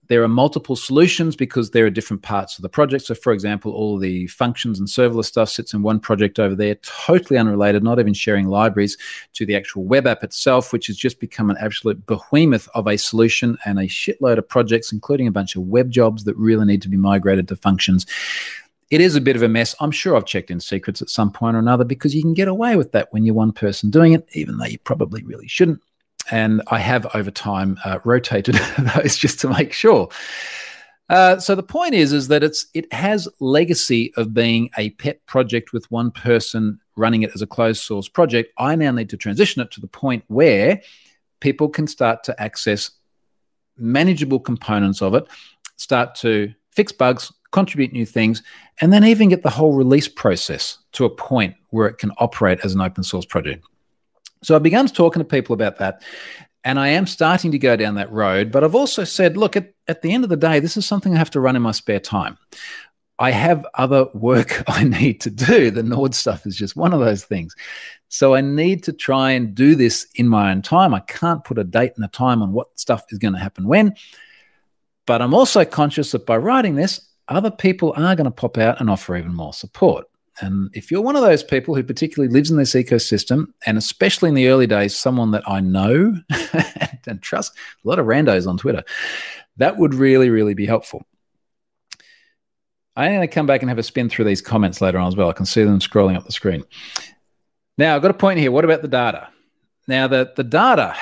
There are multiple solutions because there are different parts of the project. So, for example, all the functions and serverless stuff sits in one project over there, totally unrelated, not even sharing libraries to the actual web app itself, which has just become an absolute behemoth of a solution and a shitload of projects, including a bunch of web jobs that really need to be migrated to functions. It is a bit of a mess. I'm sure I've checked in secrets at some point or another because you can get away with that when you're one person doing it, even though you probably really shouldn't. And I have over time uh, rotated those just to make sure. Uh, so the point is, is that it's it has legacy of being a pet project with one person running it as a closed source project. I now need to transition it to the point where people can start to access manageable components of it, start to fix bugs, contribute new things, and then even get the whole release process to a point where it can operate as an open source project. So I began talking to people about that, and I am starting to go down that road, but I've also said, look, at, at the end of the day, this is something I have to run in my spare time. I have other work I need to do. The Nord stuff is just one of those things. So I need to try and do this in my own time. I can't put a date and a time on what stuff is going to happen when, but I'm also conscious that by writing this, other people are going to pop out and offer even more support. And if you're one of those people who particularly lives in this ecosystem, and especially in the early days, someone that I know and trust, a lot of randos on Twitter, that would really, really be helpful. I'm going to come back and have a spin through these comments later on as well. I can see them scrolling up the screen. Now, I've got a point here. What about the data? Now, the, the data,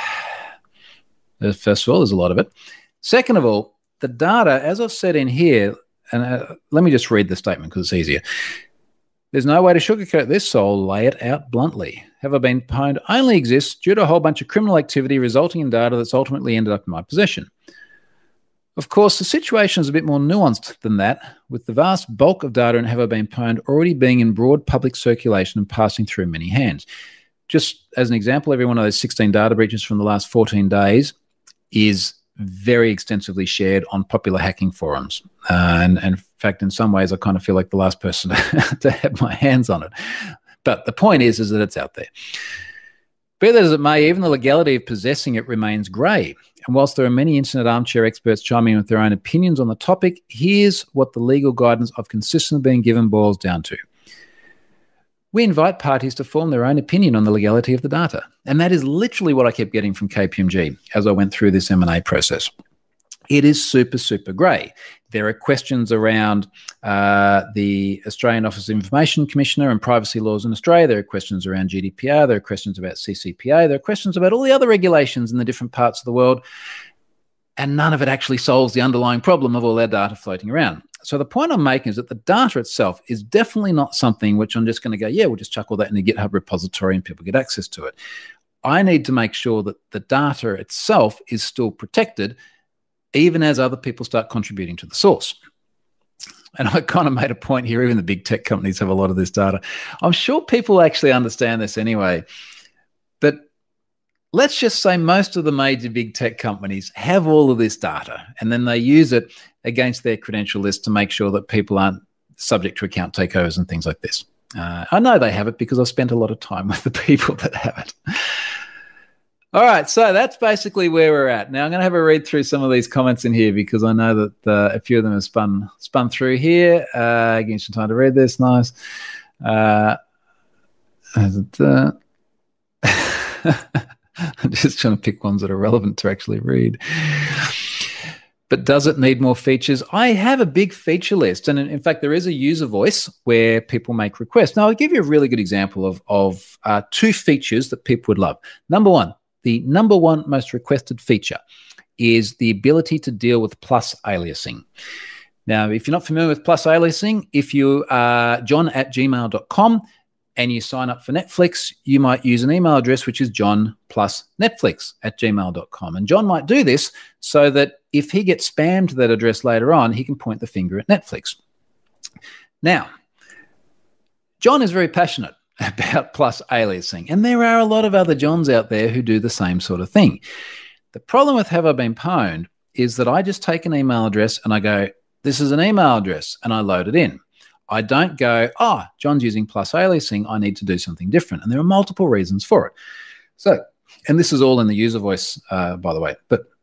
first of all, there's a lot of it. Second of all, the data, as I've said in here, and uh, let me just read the statement because it's easier. There's no way to sugarcoat this, so I'll lay it out bluntly. Have I been pwned only exists due to a whole bunch of criminal activity resulting in data that's ultimately ended up in my possession. Of course, the situation is a bit more nuanced than that, with the vast bulk of data in Have I Been Pwned already being in broad public circulation and passing through many hands. Just as an example, every one of those sixteen data breaches from the last fourteen days is very extensively shared on popular hacking forums. Uh, and, and in fact, in some ways, I kind of feel like the last person to have my hands on it. But the point is, is that it's out there. Be that as it may, even the legality of possessing it remains grey. And whilst there are many internet armchair experts chiming in with their own opinions on the topic, here's what the legal guidance I've consistently been given boils down to. We invite parties to form their own opinion on the legality of the data. And that is literally what I kept getting from K P M G as I went through this M and A process. It is super, super grey. There are questions around uh, the Australian Office of Information Commissioner and privacy laws in Australia. There are questions around G D P R. There are questions about C C P A. There are questions about all the other regulations in the different parts of the world. And none of it actually solves the underlying problem of all our data floating around. So the point I'm making is that the data itself is definitely not something which I'm just going to go, yeah, we'll just chuck all that in a GitHub repository and people get access to it. I need to make sure that the data itself is still protected, even as other people start contributing to the source. And I kind of made a point here, even the big tech companies have a lot of this data. I'm sure people actually understand this anyway, but let's just say most of the major big tech companies have all of this data, and then they use it against their credential list to make sure that people aren't subject to account takeovers and things like this. Uh, I know they have it because I've spent a lot of time with the people that have it. All right, so that's basically where we're at. Now I'm going to have a read through some of these comments in here because I know that uh, a few of them have spun spun through here. Uh, give me some time to read this. Nice. Uh, uh, I'm just trying to pick ones that are relevant to actually read. But does it need more features? I have a big feature list. And in, in fact, there is a user voice where people make requests. Now, I'll give you a really good example of, of uh, two features that people would love. Number one, the number one most requested feature is the ability to deal with plus aliasing. Now, if you're not familiar with plus aliasing, if you are john at gmail dot com, and you sign up for Netflix, you might use an email address, which is john plus netflix at gmail dot com. And John might do this so that if he gets spammed to that address later on, he can point the finger at Netflix. Now, John is very passionate about plus aliasing, and there are a lot of other Johns out there who do the same sort of thing. The problem with Have I Been Pwned is that I just take an email address and I go, this is an email address, and I load it in. I don't go, oh, John's using plus aliasing, I need to do something different. And there are multiple reasons for it. So, and this is all in the user voice, uh, by the way. But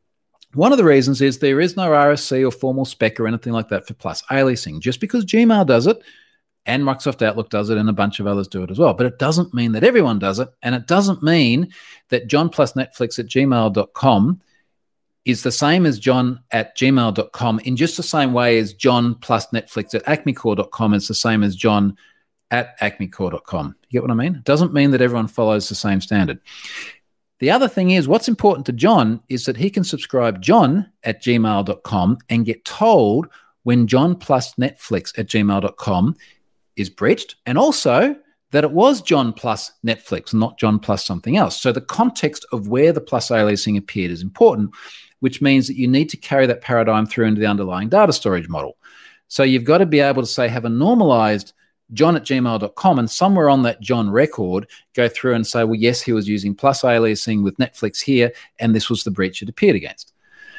One of the reasons is there is no R S C or formal spec or anything like that for plus aliasing. Just because Gmail does it and Microsoft Outlook does it and a bunch of others do it as well. But it doesn't mean that everyone does it. And it doesn't mean that John plus Netflix at gmail dot com is the same as John at gmail dot com in just the same way as John plus Netflix at acme core dot com is the same as John at acme core dot com. You get what I mean? It doesn't mean that everyone follows the same standard. The other thing is, what's important to John is that he can subscribe John at gmail dot com and get told when John plus Netflix at gmail dot com is breached, and also that it was John plus Netflix, not John plus something else. So the context of where the plus aliasing appeared is important, which means that you need to carry that paradigm through into the underlying data storage model. So you've got to be able to say, have a normalized John at gmail dot com, and somewhere on that John record, go through and say, well, yes, he was using plus aliasing with Netflix here, and this was the breach it appeared against.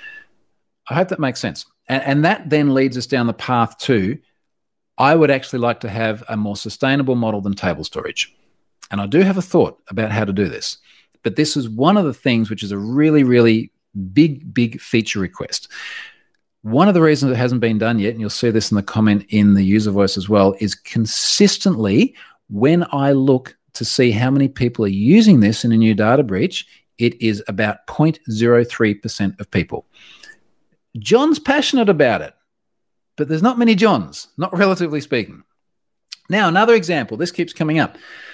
I hope that makes sense. And, and that then leads us down the path to, I would actually like to have a more sustainable model than table storage. And I do have a thought about how to do this. But this is one of the things which is a really, really big, big feature request. One of the reasons it hasn't been done yet, and you'll see this in the comment in the user voice as well, is consistently when I look to see how many people are using this in a new data breach, it is about zero point zero three percent of people. John's passionate about it, but there's not many Johns, not relatively speaking. Now, another example, this keeps coming up.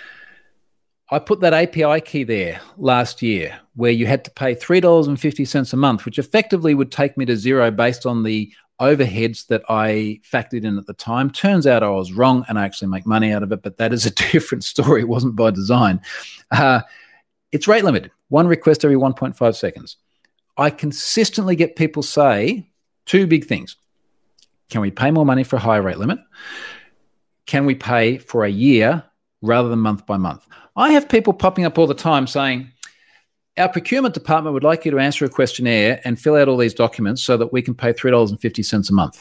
I put that A P I key there last year where you had to pay three dollars and fifty cents a month, which effectively would take me to zero based on the overheads that I factored in at the time. Turns out I was wrong and I actually make money out of it, but that is a different story. It wasn't by design. Uh, it's rate limited, one request every one point five seconds. I consistently get people say two big things. Can we pay more money for a higher rate limit? Can we pay for a year rather than month by month? I have people popping up all the time saying, our procurement department would like you to answer a questionnaire and fill out all these documents so that we can pay three dollars and fifty cents a month.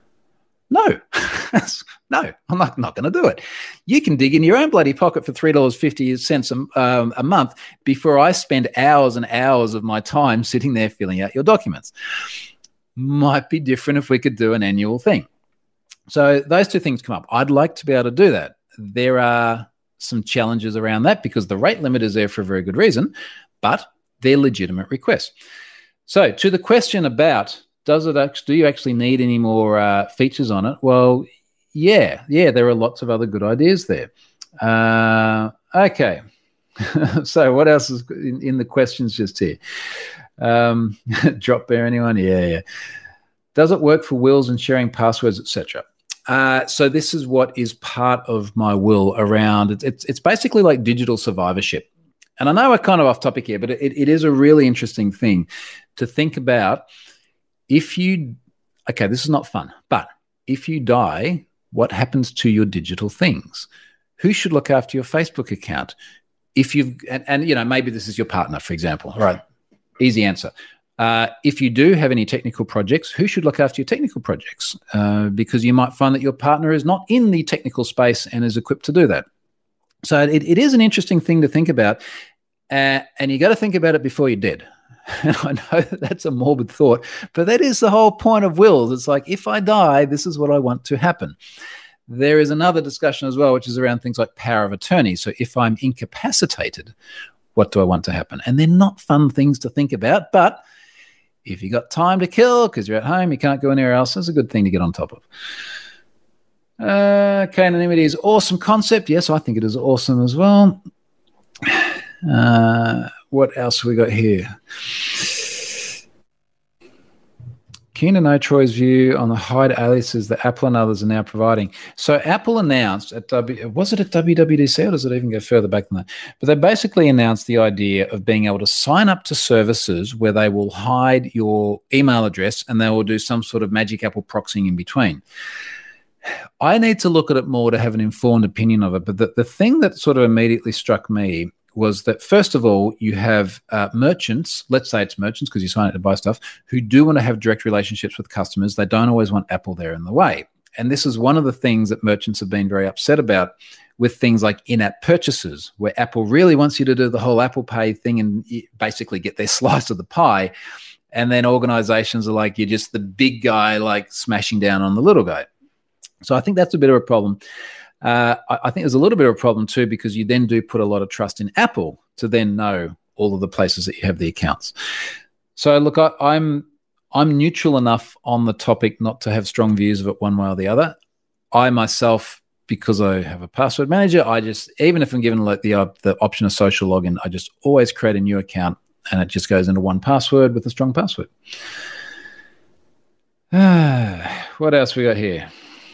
No, no, I'm not, not going to do it. You can dig in your own bloody pocket for three dollars and fifty cents a, um, a month before I spend hours and hours of my time sitting there filling out your documents. Might be different if we could do an annual thing. So those two things come up. I'd like to be able to do that. There are some challenges around that because the rate limit is there for a very good reason, but they're legitimate requests. So to the question about does it actually, do you actually need any more uh, features on it? Well, yeah, yeah, there are lots of other good ideas there. Uh, okay. So what else is in, in the questions just here? Um, drop bear anyone? Yeah, yeah. Does it work for wills and sharing passwords, et cetera? Uh, so this is what is part of my will around, it, it's, it's basically like digital survivorship. And I know we're kind of off topic here, but it, it is a really interesting thing to think about. If you, okay, this is not fun, but if you die, what happens to your digital things? Who should look after your Facebook account? If you've, and, and you know, maybe this is your partner, for example. All right, easy answer. Uh, if you do have any technical projects, who should look after your technical projects? Uh, because you might find that your partner is not in the technical space and is equipped to do that. So it, it is an interesting thing to think about. Uh, and you got to think about it before you're dead. And I know that that's a morbid thought, but that is the whole point of wills. It's like, if I die, this is what I want to happen. There is another discussion as well, which is around things like power of attorney. So if I'm incapacitated, what do I want to happen? And they're not fun things to think about, but if you got time to kill because you're at home, you can't go anywhere else, that's a good thing to get on top of. Uh, K-anonymity is awesome concept. Yes, I think it is awesome as well. Uh, what else have we got here? Keen to know Troy's view on the hide aliases that Apple and others are now providing. So Apple announced at W, was it at W W D C or does it even go further back than that? But they basically announced the idea of being able to sign up to services where they will hide your email address and they will do some sort of magic Apple proxying in between. I need to look at it more to have an informed opinion of it. But the, the thing that sort of immediately struck me was that, first of all, you have uh, merchants, let's say it's merchants because you sign up to buy stuff, who do want to have direct relationships with customers. They don't always want Apple there in the way. And this is one of the things that merchants have been very upset about with things like in-app purchases, where Apple really wants you to do the whole Apple Pay thing and basically get their slice of the pie. And then organizations are like, you're just the big guy, like smashing down on the little guy. So I think that's a bit of a problem. Uh, I, I think there's a little bit of a problem too, because you then do put a lot of trust in Apple to then know all of the places that you have the accounts. So look, I, I'm I'm neutral enough on the topic not to have strong views of it one way or the other. I myself, because I have a password manager, I just, even if I'm given like the uh, the option of social login, I just always create a new account and it just goes into one password with a strong password. What else we got here?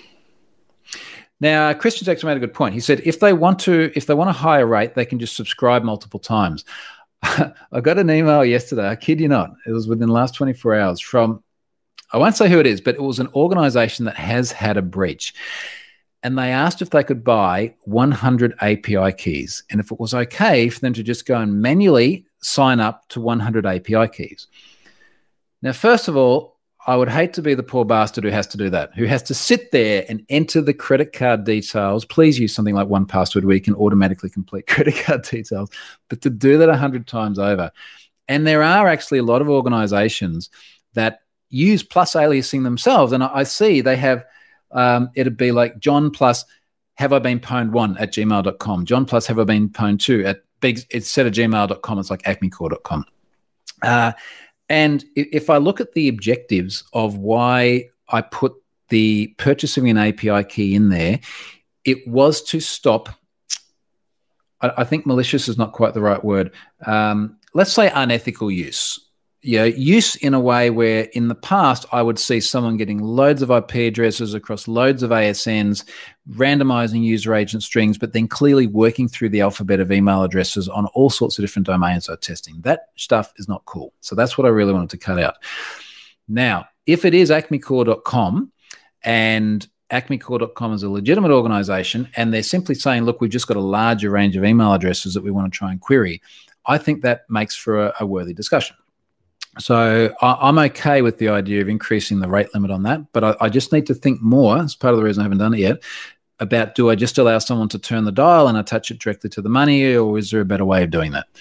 Now, Christian Jackson made a good point. He said if they want to, if they want a higher rate, they can just subscribe multiple times. I got an email yesterday, I kid you not, it was within the last twenty-four hours from, I won't say who it is, but it was an organization that has had a breach. And they asked if they could buy one hundred A P I keys and if it was okay for them to just go and manually sign up to one hundred A P I keys. Now, first of all, I would hate to be the poor bastard who has to do that, who has to sit there and enter the credit card details. Please use something like one password where you can automatically complete credit card details, but to do that a hundred times over. And there are actually a lot of organizations that use plus aliasing themselves. And I, I see they have, um, it'd be like John plus have I been pwned one at gmail dot com, John plus have I been pwned two at big, instead of gmail dot com, it's like acme core dot com. Uh, And if I look at the objectives of why I put the purchasing an A P I key in there, it was to stop, I, I think malicious is not quite the right word. Um, let's say unethical use. You know, use in a way where in the past I would see someone getting loads of I P addresses across loads of A S Ns, randomizing user agent strings, but then clearly working through the alphabet of email addresses on all sorts of different domains they're testing. That stuff is not cool. So that's what I really wanted to cut out. Now, if it is acme core dot com and acme core dot com is a legitimate organization and they're simply saying, look, we've just got a larger range of email addresses that we want to try and query, I think that makes for a, a worthy discussion. So I, I'm okay with the idea of increasing the rate limit on that, but I, I just need to think more, that's part of the reason I haven't done it yet, about do I just allow someone to turn the dial and attach it directly to the money, or is there a better way of doing that?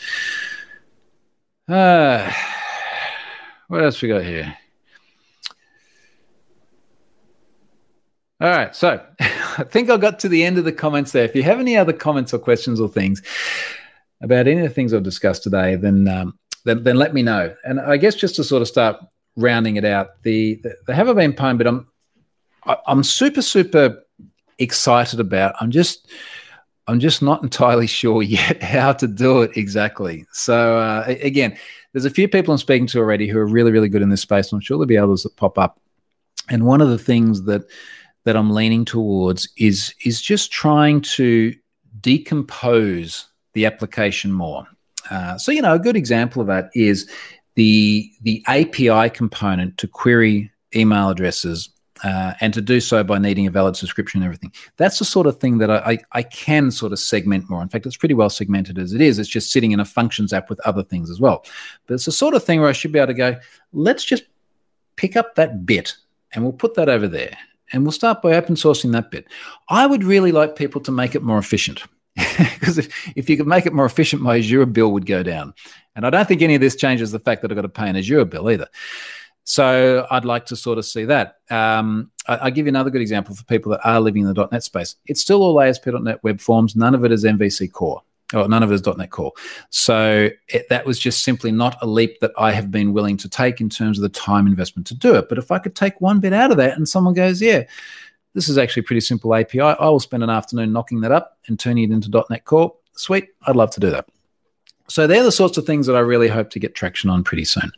Uh, what else we got here? All right, so I think I got to the end of the comments there. If you have any other comments or questions or things about any of the things I've discussed today, then um, Then, then let me know. And I guess just to sort of start rounding it out, the, the, the have I been pwned, but I'm I, I'm super super excited about. I'm just I'm just not entirely sure yet how to do it exactly. So uh, again, there's a few people I'm speaking to already who are really really good in this space. I'm sure there'll be others that pop up. And one of the things that that I'm leaning towards is is just trying to decompose the application more. Uh, so, you know, a good example of that is the the A P I component to query email addresses uh, and to do so by needing a valid subscription and everything. That's the sort of thing that I, I, I can sort of segment more. In fact, it's pretty well segmented as it is. It's just sitting in a functions app with other things as well. But it's the sort of thing where I should be able to go, let's just pick up that bit and we'll put that over there. And we'll start by open sourcing that bit. I would really like people to make it more efficient. Because if, if you could make it more efficient, my Azure bill would go down. And I don't think any of this changes the fact that I've got to pay an Azure bill either. So I'd like to sort of see that. Um, I, I'll give you another good example for people that are living in the .NET space. It's still all A S P dot net web forms. None of it is M V C Core, or none of it is .NET Core. So it, that was just simply not a leap that I have been willing to take in terms of the time investment to do it. But if I could take one bit out of that and someone goes, yeah, this is actually a pretty simple A P I, I will spend an afternoon knocking that up and turning it into .NET Core. Sweet, I'd love to do that. So they're the sorts of things that I really hope to get traction on pretty soon.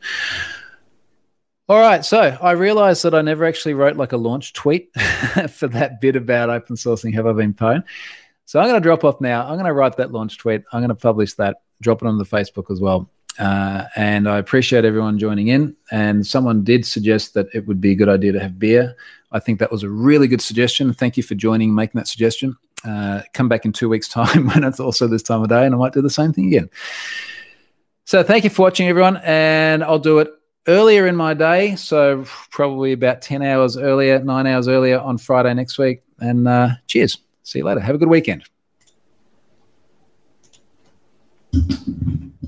All right, so I realized that I never actually wrote like a launch tweet for that bit about open sourcing Have I Been Pwned. So I'm going to drop off now. I'm going to write that launch tweet. I'm going to publish that, drop it on the Facebook as well. Uh, and I appreciate everyone joining in. And someone did suggest that it would be a good idea to have beer. I think that was a really good suggestion. Thank you for joining, making that suggestion. Uh, come back in two weeks' time when it's also this time of day, and I might do the same thing again. So thank you for watching, everyone. And I'll do it earlier in my day, so probably about ten hours earlier, nine hours earlier on Friday next week. And uh, cheers. See you later. Have a good weekend.